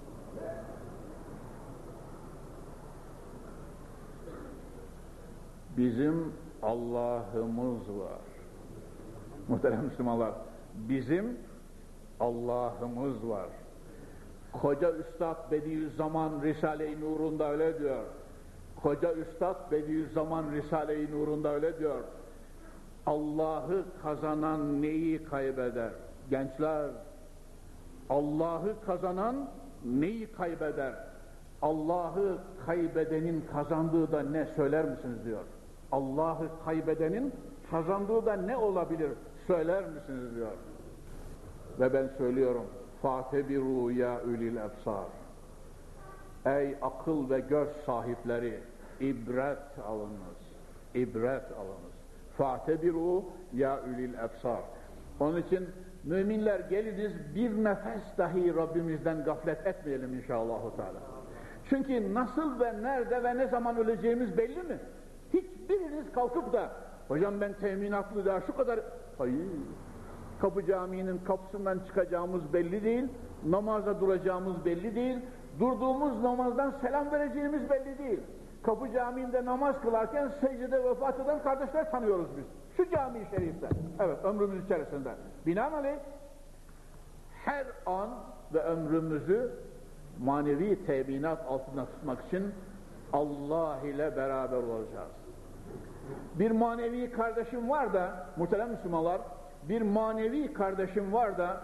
Bizim Allah'ımız var. Muhterem Müslümanlar, bizim Allah'ımız var. Koca Üstad Bediüzzaman Risale-i Nur'unda öyle diyor. Koca Üstad Bediüzzaman Risale-i Nur'unda öyle diyor. Allah'ı kazanan neyi kaybeder? Gençler, Allah'ı kazanan neyi kaybeder? Allah'ı kaybedenin kazandığı da ne söyler misiniz diyor. Allah'ı kaybedenin kazandığı da ne olabilir söyler misiniz diyor. Ve ben söylüyorum, فَاتَبِرُوا يَا اُلِي الْاَبْصَارِ Ey akıl ve göz sahipleri, ibret alınız, ibret alınız. فَاتَبِرُوا يَا اُلِي الْاَبْصَارِ Onun için müminler geliniz bir nefes dahi Rabbimizden gaflet etmeyelim inşallah. Çünkü nasıl ve nerede ve ne zaman öleceğimiz belli mi? Hiçbiriniz kalkıp da hocam ben teminatlı daha şu kadar, hayır, Kapı Camii'nin kapısından çıkacağımız belli değil, namaza duracağımız belli değil, durduğumuz namazdan selam vereceğimiz belli değil. Kapı Camii'nde namaz kılarken secdede vefat eden kardeşler tanıyoruz biz. Şu cami-i şerifte, evet ömrümüz içerisinde. Binaenaleyh her an ve ömrümüzü manevi teminat altında tutmak için Allah ile beraber olacağız. Bir manevi kardeşim var da, muhterem Müslümanlar, bir manevi kardeşim var da,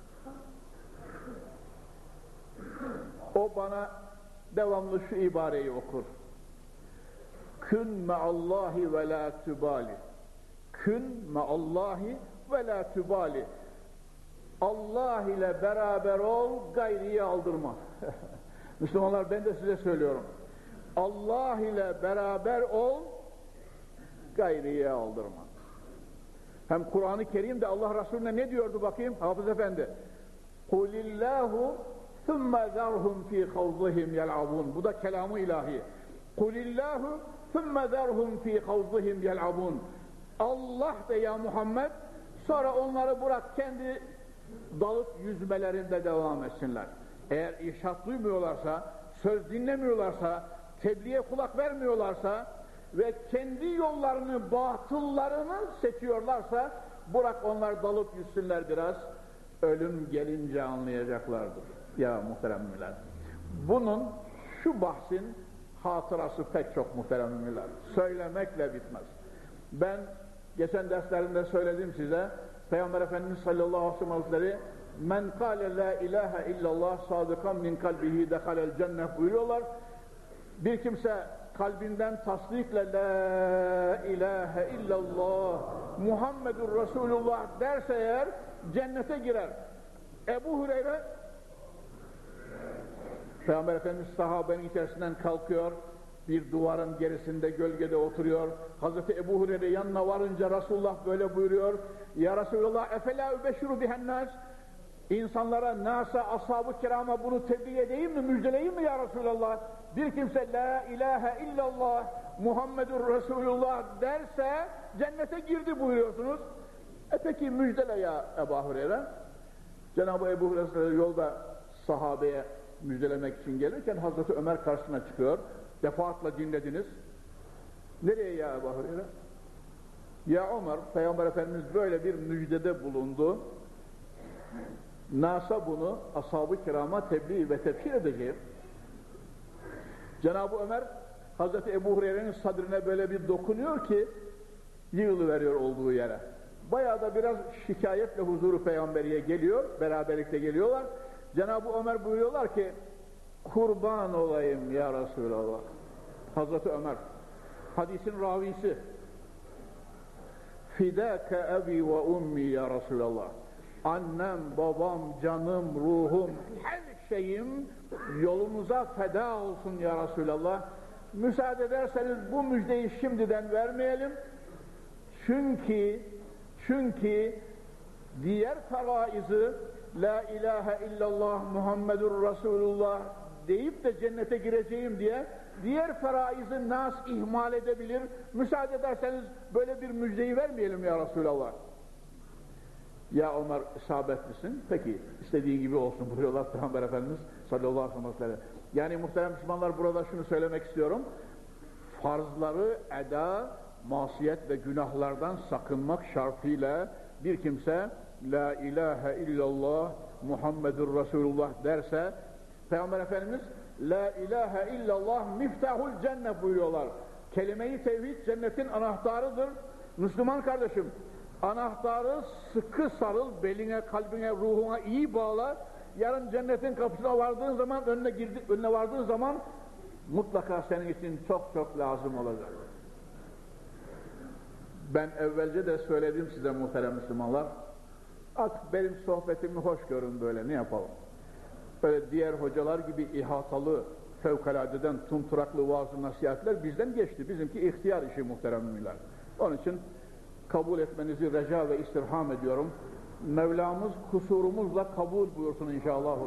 o bana devamlı şu ibareyi okur. Kün me'allahi ve la tübali. Kün me'allahi ve la tübali. Allah ile beraber ol, gayriyi aldırma. Müslümanlar, ben de size söylüyorum. Allah ile beraber ol, gayriyi aldırma. Hem Kur'an-ı Kerim'de Allah Resulüne ne diyordu bakayım Hafız Efendi? قُلِ اللّٰهُ ثُمَّ ذَرْهُمْ ف۪ي خَوْضِهِمْ يَلْعَبُونَ Bu da kelamı ilahi. قُلِ اللّٰهُ ثُمَّ ذَرْهُمْ ف۪ي خَوْضِهِمْ يَلْعَبُونَ Allah de ya Muhammed, sonra onları bırak kendi dalıp yüzmelerinde devam etsinler. Eğer irşat duymuyorlarsa, söz dinlemiyorlarsa, tebliğe kulak vermiyorlarsa ve kendi yollarını, batıllarını seçiyorlarsa, bırak onlar dalıp yüzsünler biraz, ölüm gelince anlayacaklardır. Ya muhterem müminler. Bunun, şu bahsin hatırası pek çok muhterem müminler. Söylemekle bitmez. Ben geçen derslerimde söyledim size, Peygamber Efendimiz sallallahu aleyhi ve sellem men kâle la ilahe illallah sadıkan min kalbihi dehalel cennet buyuruyorlar. Bir kimse kalbinden tasdikle la ilahe illallah Muhammedur Resulullah derse eğer cennete girer. Ebu Hureyre Peygamber Efendimiz sahabenin içerisinden kalkıyor, bir duvarın gerisinde gölgede oturuyor. Hazreti Ebu Hureyre yanına varınca Resulullah böyle buyuruyor. Ya Resulullah efela übeşşiru bihennâs İnsanlara, nasa, ashab-ı kirama bunu tebliğ edeyim mi, müjdeleyeyim mi ya Resulallah? Bir kimse la ilahe illallah Muhammedur Resulullah derse cennete girdi buyuruyorsunuz. E peki müjdele ya Ebu Hureyre. Cenab-ı Ebu Hureyre yolda sahabeye müjdelemek için gelirken Hazreti Ömer karşısına çıkıyor. Defaatla dinlediniz. Nereye ya Ebu Hureyre? Ya Ömer, Peygamber Efendimiz böyle bir müjdede bulundu. Nasa bunu ashab-ı kirama tebliğ ve tebşir edeceğim. Cenab-ı Ömer Hazreti Ebu Hureyre'nin sadrine böyle bir dokunuyor ki yığılıveriyor olduğu yere. Bayağı da biraz şikayetle huzuru peygamberiye geliyor, beraberlikte geliyorlar. Cenab-ı Ömer buyuruyorlar ki kurban olayım ya Resulallah. Hazreti Ömer hadisin ravisi fidâke ebi ve ummi ya Resulallah. Annem, babam, canım, ruhum, her şeyim yolunuza feda olsun ya Resulallah. Müsaade ederseniz bu müjdeyi şimdiden vermeyelim. Çünkü çünkü diğer feraizi la ilahe illallah Muhammedur Resulullah deyip de cennete gireceğim diye diğer feraizi nas ihmal edebilir. Müsaade ederseniz böyle bir müjdeyi vermeyelim ya Resulallah. Ya Ömer isabetlisin. Peki istediğin gibi olsun buyuruyorlar Peygamber Efendimiz sallallahu aleyhi ve sellem. Yani muhterem Müslümanlar burada şunu söylemek istiyorum. Farzları eda, masiyet ve günahlardan sakınmak şartıyla bir kimse la ilahe illallah Muhammedur Resulullah derse Peygamber Efendimiz la ilahe illallah miftahul cennet buyuruyorlar. Kelime-i tevhid cennetin anahtarıdır. Müslüman kardeşim, anahtarı sıkı sarıl, beline, kalbine, ruhuna iyi bağla. Yarın cennetin kapısına vardığın zaman, önüne girdi, önüne vardığın zaman mutlaka senin için çok çok lazım olacak. Ben evvelce de söyledim size muhterem Müslümanlar. At benim sohbetimi hoş görün böyle, ne yapalım? Böyle diğer hocalar gibi ihatalı, fevkaladeden tumturaklı vaaz-ı nasihatler bizden geçti. Bizimki ihtiyar işi muhterem müminler. Onun için kabul etmenizi reca ve istirham ediyorum. Mevlamız kusurumuzla kabul buyursun inşallah.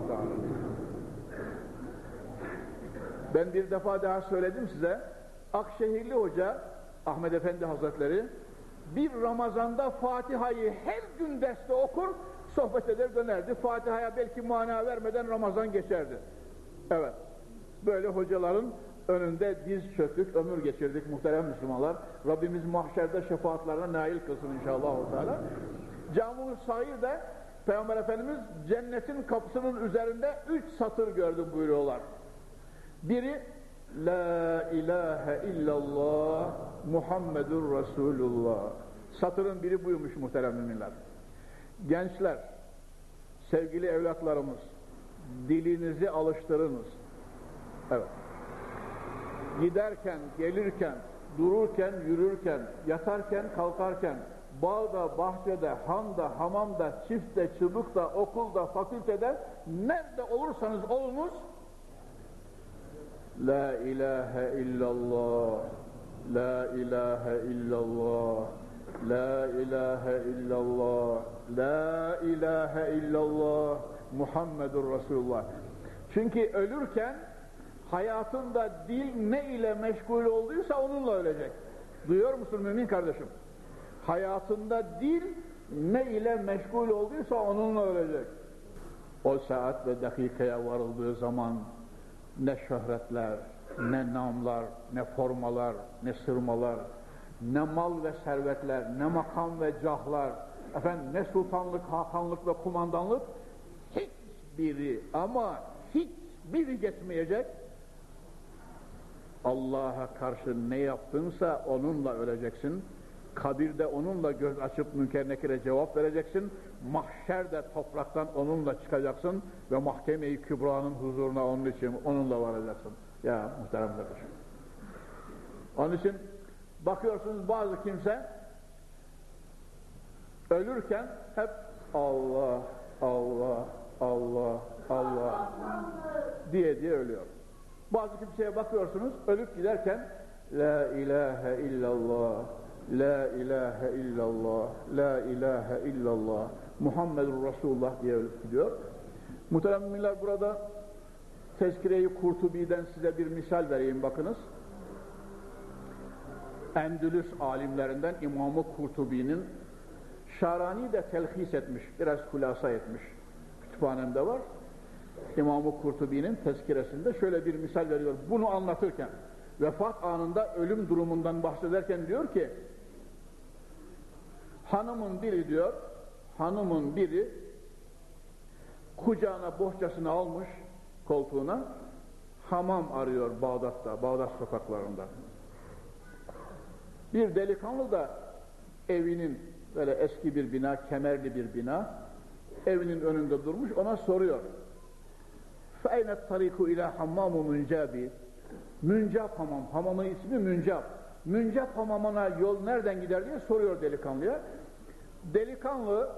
Ben bir defa daha söyledim size. Akşehirli Hoca Ahmet Efendi Hazretleri bir Ramazan'da Fatiha'yı her gün derste okur, sohbet eder dönerdi. Fatiha'ya belki mana vermeden Ramazan geçerdi. Evet. Böyle hocaların önünde diz çöktük, ömür geçirdik muhterem Müslümanlar. Rabbimiz mahşerde şefaatlerine nail kılsın inşallah. Cami-ı Sair'de Peygamber Efendimiz cennetin kapısının üzerinde üç satır gördüm buyuruyorlar. Biri la ilahe illallah Muhammedur Resulullah. Satırın biri buymuş muhterem müminler. Gençler, sevgili evlatlarımız, dilinizi alıştırınız. Evet. Giderken, gelirken, dururken, yürürken, yatarken, kalkarken, bağda, bahçede, handa, hamamda, çiftte, çubukta, okulda, fakültede, nerede olursanız olunuz, la ilahe illallah, la ilahe illallah, la ilahe illallah, la ilahe illallah, Muhammedur Resulullah. Çünkü ölürken hayatında dil ne ile meşgul olduysa onunla ölecek. Duyuyor musun mümin kardeşim? Hayatında dil ne ile meşgul olduysa onunla ölecek. O saat ve dakikaya varıldığı zaman ne şöhretler, ne namlar, ne formalar, ne sırmalar, ne mal ve servetler, ne makam ve cahlar, efendim ne sultanlık, hakanlık ve kumandanlık, hiçbiri ama hiçbiri geçmeyecek. Allah'a karşı ne yaptınsa onunla öleceksin. Kabirde onunla göz açıp Münker Nekir'e cevap vereceksin. Mahşerde topraktan onunla çıkacaksın ve Mahkeme-i Kübra'nın huzuruna onun için onunla varacaksın. Ya muhterem kardeşim. Onun için bakıyorsunuz bazı kimse ölürken hep Allah, Allah, Allah, Allah diye diye ölüyor. Bazı kimseye bakıyorsunuz ölüp giderken la ilahe illallah, la ilahe illallah, la ilahe illallah, Muhammedur Resulullah diye ölüp gidiyor. Muhterem müminler, burada Tezkire-i Kurtubi'den size bir misal vereyim, bakınız. Endülüs alimlerinden İmam-ı Kurtubi'nin Şarani de telhis etmiş, biraz hulasa etmiş. Kütüphanemde var. İmam-ı Kurtubi'nin tezkiresinde şöyle bir misal veriyor. Bunu anlatırken, vefat anında ölüm durumundan bahsederken diyor ki, hanımın biri diyor, hanımın biri kucağına bohçasını almış koltuğuna, hamam arıyor Bağdat'ta, Bağdat sokaklarında. Bir delikanlı da evinin, böyle eski bir bina, kemerli bir bina, evinin önünde durmuş, ona soruyor. فَاَيْنَ الطَّرِيكُ اِلَى حَمَّامُ مُنْجَابِ Müncap hamam, hamamın ismi Müncap. Müncap hamamına yol nereden gider diye soruyor delikanlıya. Delikanlı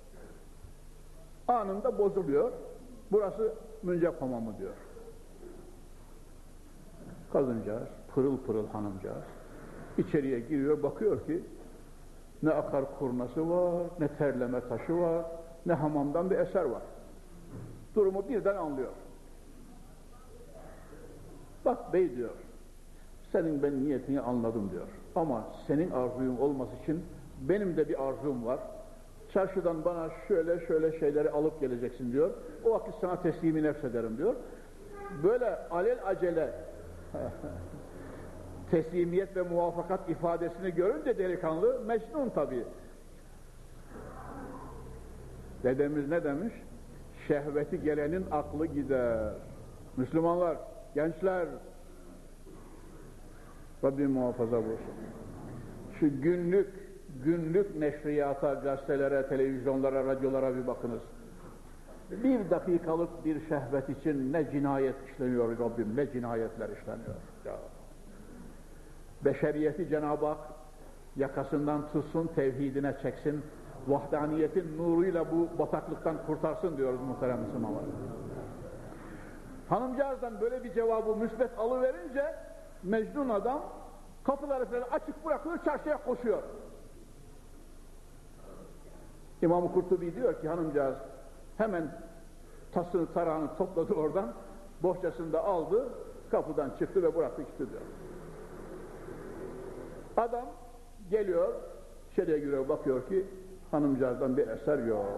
anında bozuluyor. Burası Müncap hamamı diyor. Kadıncağız, pırıl pırıl hanımcağız. İçeriye giriyor, bakıyor ki ne akar kurnası var, ne terleme taşı var, ne hamamdan bir eser var. Durumu birden anlıyor. Bak bey diyor, senin ben niyetini anladım diyor. Ama senin arzun olması için benim de bir arzum var. Çarşıdan bana şöyle şöyle şeyleri alıp geleceksin diyor. O vakit sana teslimi nefs ederim diyor. Böyle alel acele teslimiyet ve muvaffakat ifadesini görünce delikanlı mecnun tabii. Dedemiz ne demiş? Şehveti gelenin aklı gider. Müslümanlar, gençler, Rabbim muhafaza buyursun. Şu günlük, günlük neşriyata, gazetelere, televizyonlara, radyolara bir bakınız. Bir dakikalık bir şehvet için ne cinayet işleniyor Rabbim, ne cinayetler işleniyor. Ya. Beşeriyeti Cenab-ı Hak yakasından tutsun, tevhidine çeksin, vahdaniyetin nuruyla bu bataklıktan kurtarsın diyoruz muhterem Müslümanlar. Hanımcağızdan böyle bir cevabı müsbet alıverince mecnun adam kapıları falan açık bırakıyor, çarşıya koşuyor. İmam-ı Kurtubi diyor ki hanımcağız hemen tasını tarağını topladı oradan, bohçasını da aldı, kapıdan çıktı ve bıraktı gitti diyor. Adam geliyor, içeriye giriyor, bakıyor ki hanımcağızdan bir eser yok.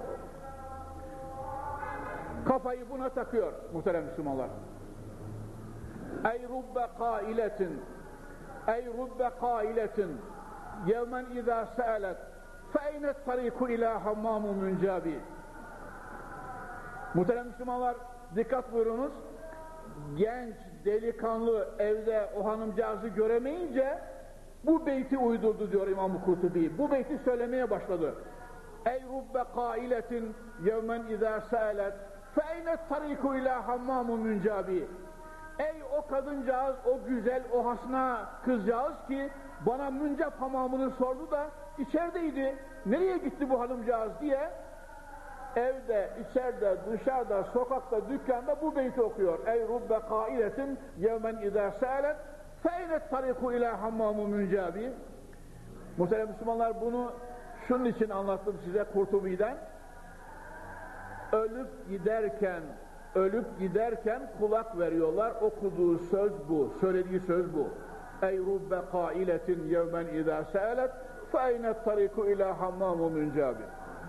Kafayı buna takıyor muhterem Müslümanlar. Ey rubbe kailetin Ey rubbe kailetin yevmen izâ se'elet fe'eynet tariku ilâ hammâmu müncabi. Muhterem Müslümanlar, dikkat buyurunuz. Genç, delikanlı evde o hanımcağızı göremeyince bu beyti uydurdu diyor İmam-ı Kurtubi. Bu beyti söylemeye başladı. Ey rubbe kailetin yevmen izâ se'elet fe'eynet tariku ilâ hammâmu müncabi. Ey o kadıncağız, o güzel, o hasna kızcağız ki bana Müncap hamamını sordu da içerideydi. Nereye gitti bu hanımcağız diye evde, içeride, dışarıda, sokakta, dükkanda bu beyti okuyor. Ey rubbe kailetin yevmen izâ se'elet fe'eynet tariku ilâ hammâmu müncabi. Muhterem Müslümanlar, bunu şunun için anlattım size Kurtubi'den. Ölüp giderken ölüp giderken kulak veriyorlar. Okuduğu söz bu, söylediği söz bu. Ey rubbe kailetin yevmen izâ se'elet fe'eynet tariku ilâ hammâmu müncabi.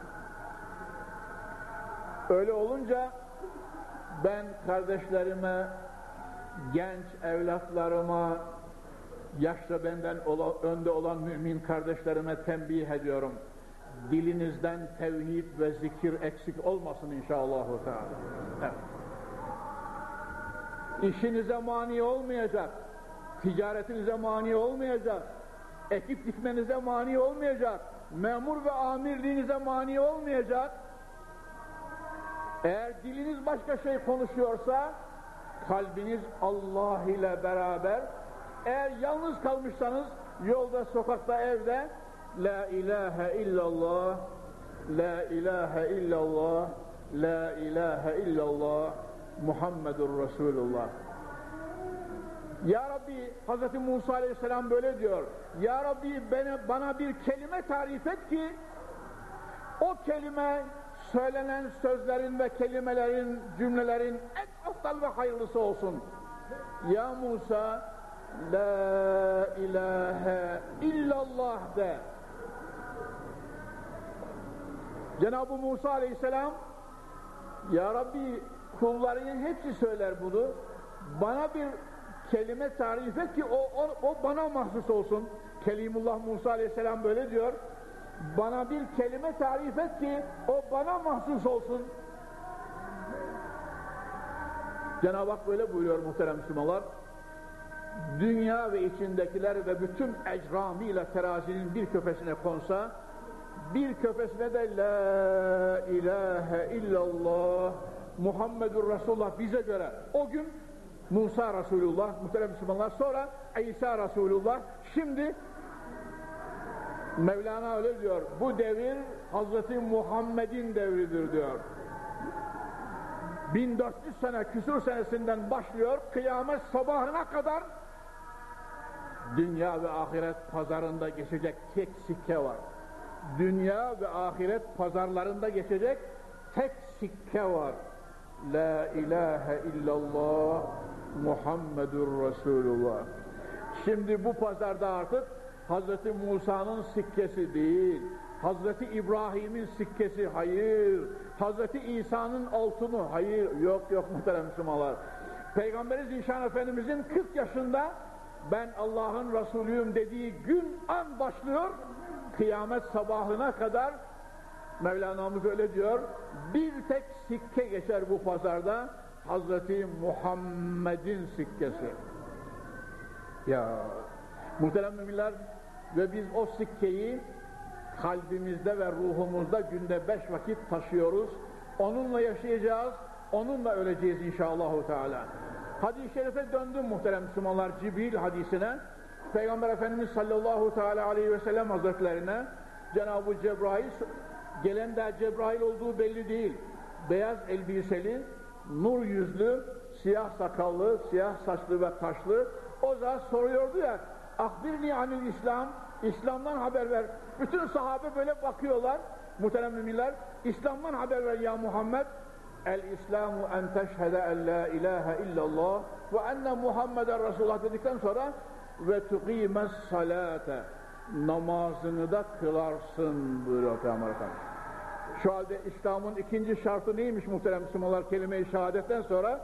Öyle olunca ben kardeşlerime, genç evlatlarıma, yaşta benden ola, önde olan mümin kardeşlerime tembih ediyorum. Dilinizden tevhid ve zikir eksik olmasın inşallah. Evet. İşinize mani olmayacak, ticaretinize mani olmayacak, ekip dikmenize mani olmayacak, memur ve amirliğinize mani olmayacak. Eğer diliniz başka şey konuşuyorsa, kalbiniz Allah ile beraber, eğer yalnız kalmışsanız, yolda, sokakta, evde, La ilahe illallah, La ilahe illallah, La ilahe illallah, Muhammedur Resulullah. Ya Rabbi, Hz. Musa Aleyhisselam böyle diyor, Ya Rabbi bana, bana bir kelime tarif et ki, o kelime söylenen sözlerin ve kelimelerin, cümlelerin en afdal ve hayırlısı olsun. Ya Musa, La ilahe illallah de. Cenab-ı Musa Aleyhisselam, Ya Rabbi kullarının hepsi söyler bunu. Bana bir kelime tarif et ki o, o, o bana mahsus olsun. Kelimullah Musa Aleyhisselam böyle diyor. Bana bir kelime tarif et ki o bana mahsus olsun. Cenab-ı Hak böyle buyuruyor muhterem Müslümanlar. Dünya ve içindekiler ve bütün ecramıyla terazinin bir köfesine konsa, bir köfesine de La ilahe illallah Muhammedur Resulullah bize göre o gün Musa Resulullah, muhterem Müslümanlar, sonra İsa Resulullah, şimdi Mevlana öyle diyor, bu devir Hazreti Muhammed'in devridir diyor. bin dört yüz sene küsur senesinden başlıyor, kıyamet sabahına kadar dünya ve ahiret pazarında geçecek tek sikke var. Dünya ve ahiret pazarlarında geçecek tek sikke var. La ilahe illallah Muhammedur Resulullah. Şimdi bu pazarda artık Hazreti Musa'nın sikkesi değil, Hazreti İbrahim'in sikkesi hayır, Hazreti İsa'nın altını hayır, yok yok muhterem Müslümanlar. Peygamberi Zişan Efendimizin kırk yaşında ben Allah'ın Resulüyüm dediği gün an başlıyor, kıyamet sabahına kadar Mevlana'mız öyle diyor, bir tek sikke geçer bu pazarda, Hazreti Muhammed'in sikkesi. Ya muhterem müminler, ve biz o sikkeyi kalbimizde ve ruhumuzda günde beş vakit taşıyoruz. Onunla yaşayacağız, onunla öleceğiz inşallahü teala. Hadis-i şerife döndüm muhterem Müslümanlar, Cibril hadisine. Peygamber Efendimiz sallallahu teala aleyhi ve sellem hazretlerine Cenab-ı Cebrail, gelen de Cebrail olduğu belli değil. Beyaz elbiseli, nur yüzlü, siyah sakallı, siyah saçlı ve kaşlı. O zaman soruyordu ya, "Ahbirni anil İslam", İslam'dan haber ver. Bütün sahabe böyle bakıyorlar, muhterem müminler. İslam'dan haber ver ya Muhammed. El-İslamu en teşhede en la ilahe illallah ve enne Muhammeden Resulullah dedikten sonra ve tuqimes salate, namazını da kılarsın buyuruyor Peygamber Efendimiz. Şu halde İslam'ın ikinci şartı neymiş muhterem Müslümanlar, kelime-i şehadetten sonra?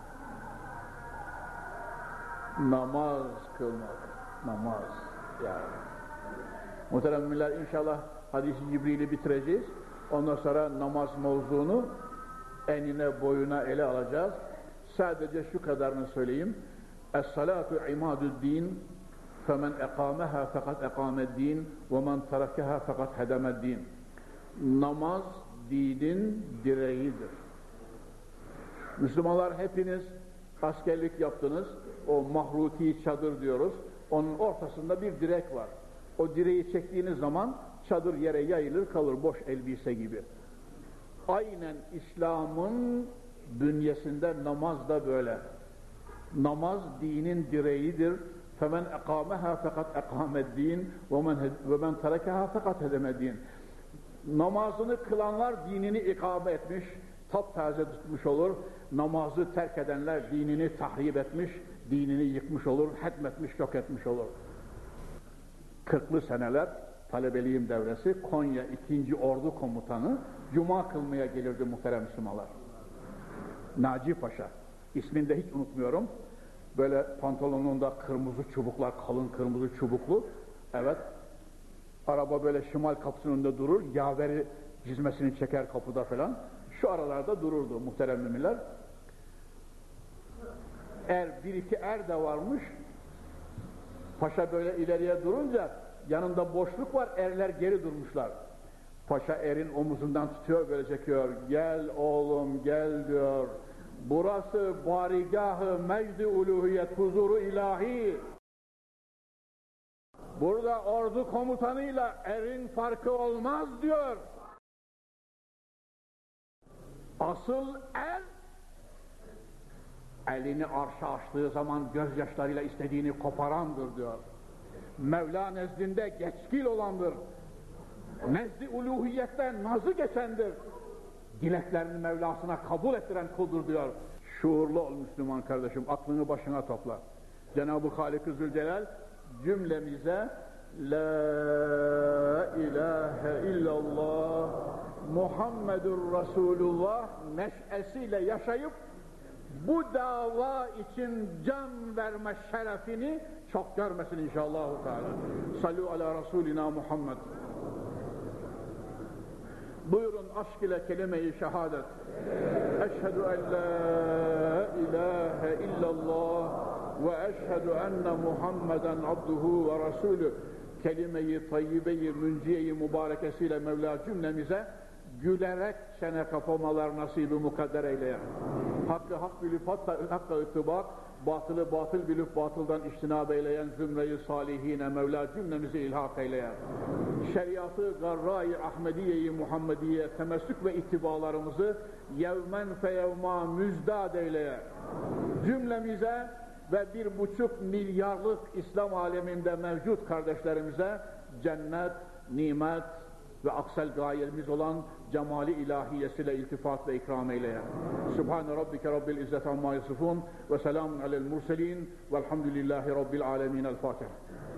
Namaz kılmak. Namaz. Yani. Muhterem müminler, inşallah hadis-i Cibril'i bitireceğiz. Ondan sonra namaz mevzunu enine boyuna ele alacağız. Sadece şu kadarını söyleyeyim. Es-salatu imadu'd-din femen eqameha fakat eqame'd-din ve men terakeha fakat hedem'd-din. Namaz dinin direğidir. Müslümanlar hepiniz askerlik yaptınız. O mahruti çadır diyoruz. Onun ortasında bir direk var. O direği çektiğiniz zaman çadır yere yayılır kalır, boş elbise gibi. Aynen İslam'ın bünyesinde namaz da böyle. Namaz dinin direğidir. فَمَنْ اَقَامَهَا فَقَدْ اَقَامَ الدِّينِ وَمَنْ تَرَكَهَا فَقَدْ هَدَمَ الدِّينِ. Namazını kılanlar dinini ikame etmiş, taptaze tutmuş olur. Namazı terk edenler dinini tahrip etmiş, dinini yıkmış olur, hedmetmiş, yok etmiş olur. Kırklı seneler talebeliğim devresi, Konya ikinci Ordu Komutanı Cuma kılmaya gelirdi muhterem Müslümanlar. Naci Paşa, ismini de hiç unutmuyorum. Böyle pantolonunda kırmızı çubuklar, kalın kırmızı çubuklu. Evet, araba böyle şimal kapısının önünde durur, yaveri cizmesini çeker kapıda falan. Şu aralarda dururdu muhterem müminler. Er, bir iki er de varmış. Paşa böyle ileriye durunca yanında boşluk var, erler geri durmuşlar. Paşa erin omuzundan tutuyor, böyle çekiyor. Gel oğlum gel diyor. Burası barigahı mecd-i uluhiyet, huzuru ilahi. Burada ordu komutanıyla erin farkı olmaz diyor. Asıl er, elini arşa açtığı zaman gözyaşlarıyla istediğini koparandır diyor. Mevla nezdinde geçkil olandır. Nezd-i uluhiyette nazı geçendir. Dileklerini Mevlasına kabul ettiren kuldur diyor. Şuurlu ol Müslüman kardeşim, aklını başına topla. Cenab-ı Halik-i Zülcelal cümlemize La ilahe illallah Muhammedur Resulullah neşesiyle yaşayıp bu dava için can verme şerefini çok görmesin inşallah. Sallu ala Resulina Muhammed. Buyurun aşk ile kelime-i şehadet. Eşhedü en la ilahe illallah ve eşhedü enne Muhammeden abduhu ve rasulü. Kelime-i tayyibe-i münciye-i mübarekesiyle Mevla cümlemize gülerek çene kapamalar nasibi mukadder eyleye. Hakkı hak bilip hatta hakka ıttibak, batılı batıl bilip batıldan iştinab eyleyen zümre-i salihine Mevla cümlemizi ilhak eyleye. Şeriatı garra-i Ahmediye-i Muhammediye temessük ve ittibalarımızı yevmen feyevma müzdad eyleye. Cümlemize ve bir buçuk milyarlık İslam aleminde mevcut kardeşlerimize cennet, nimet ve aksel gayemiz olan cemali ilahiyesiyle iltifat ve ikram eyleye. Sübhane Rabbike Rabbil İzzet amma yasifun ve selamun alel murselin velhamdülillahi Rabbil alemin. El Fatiha.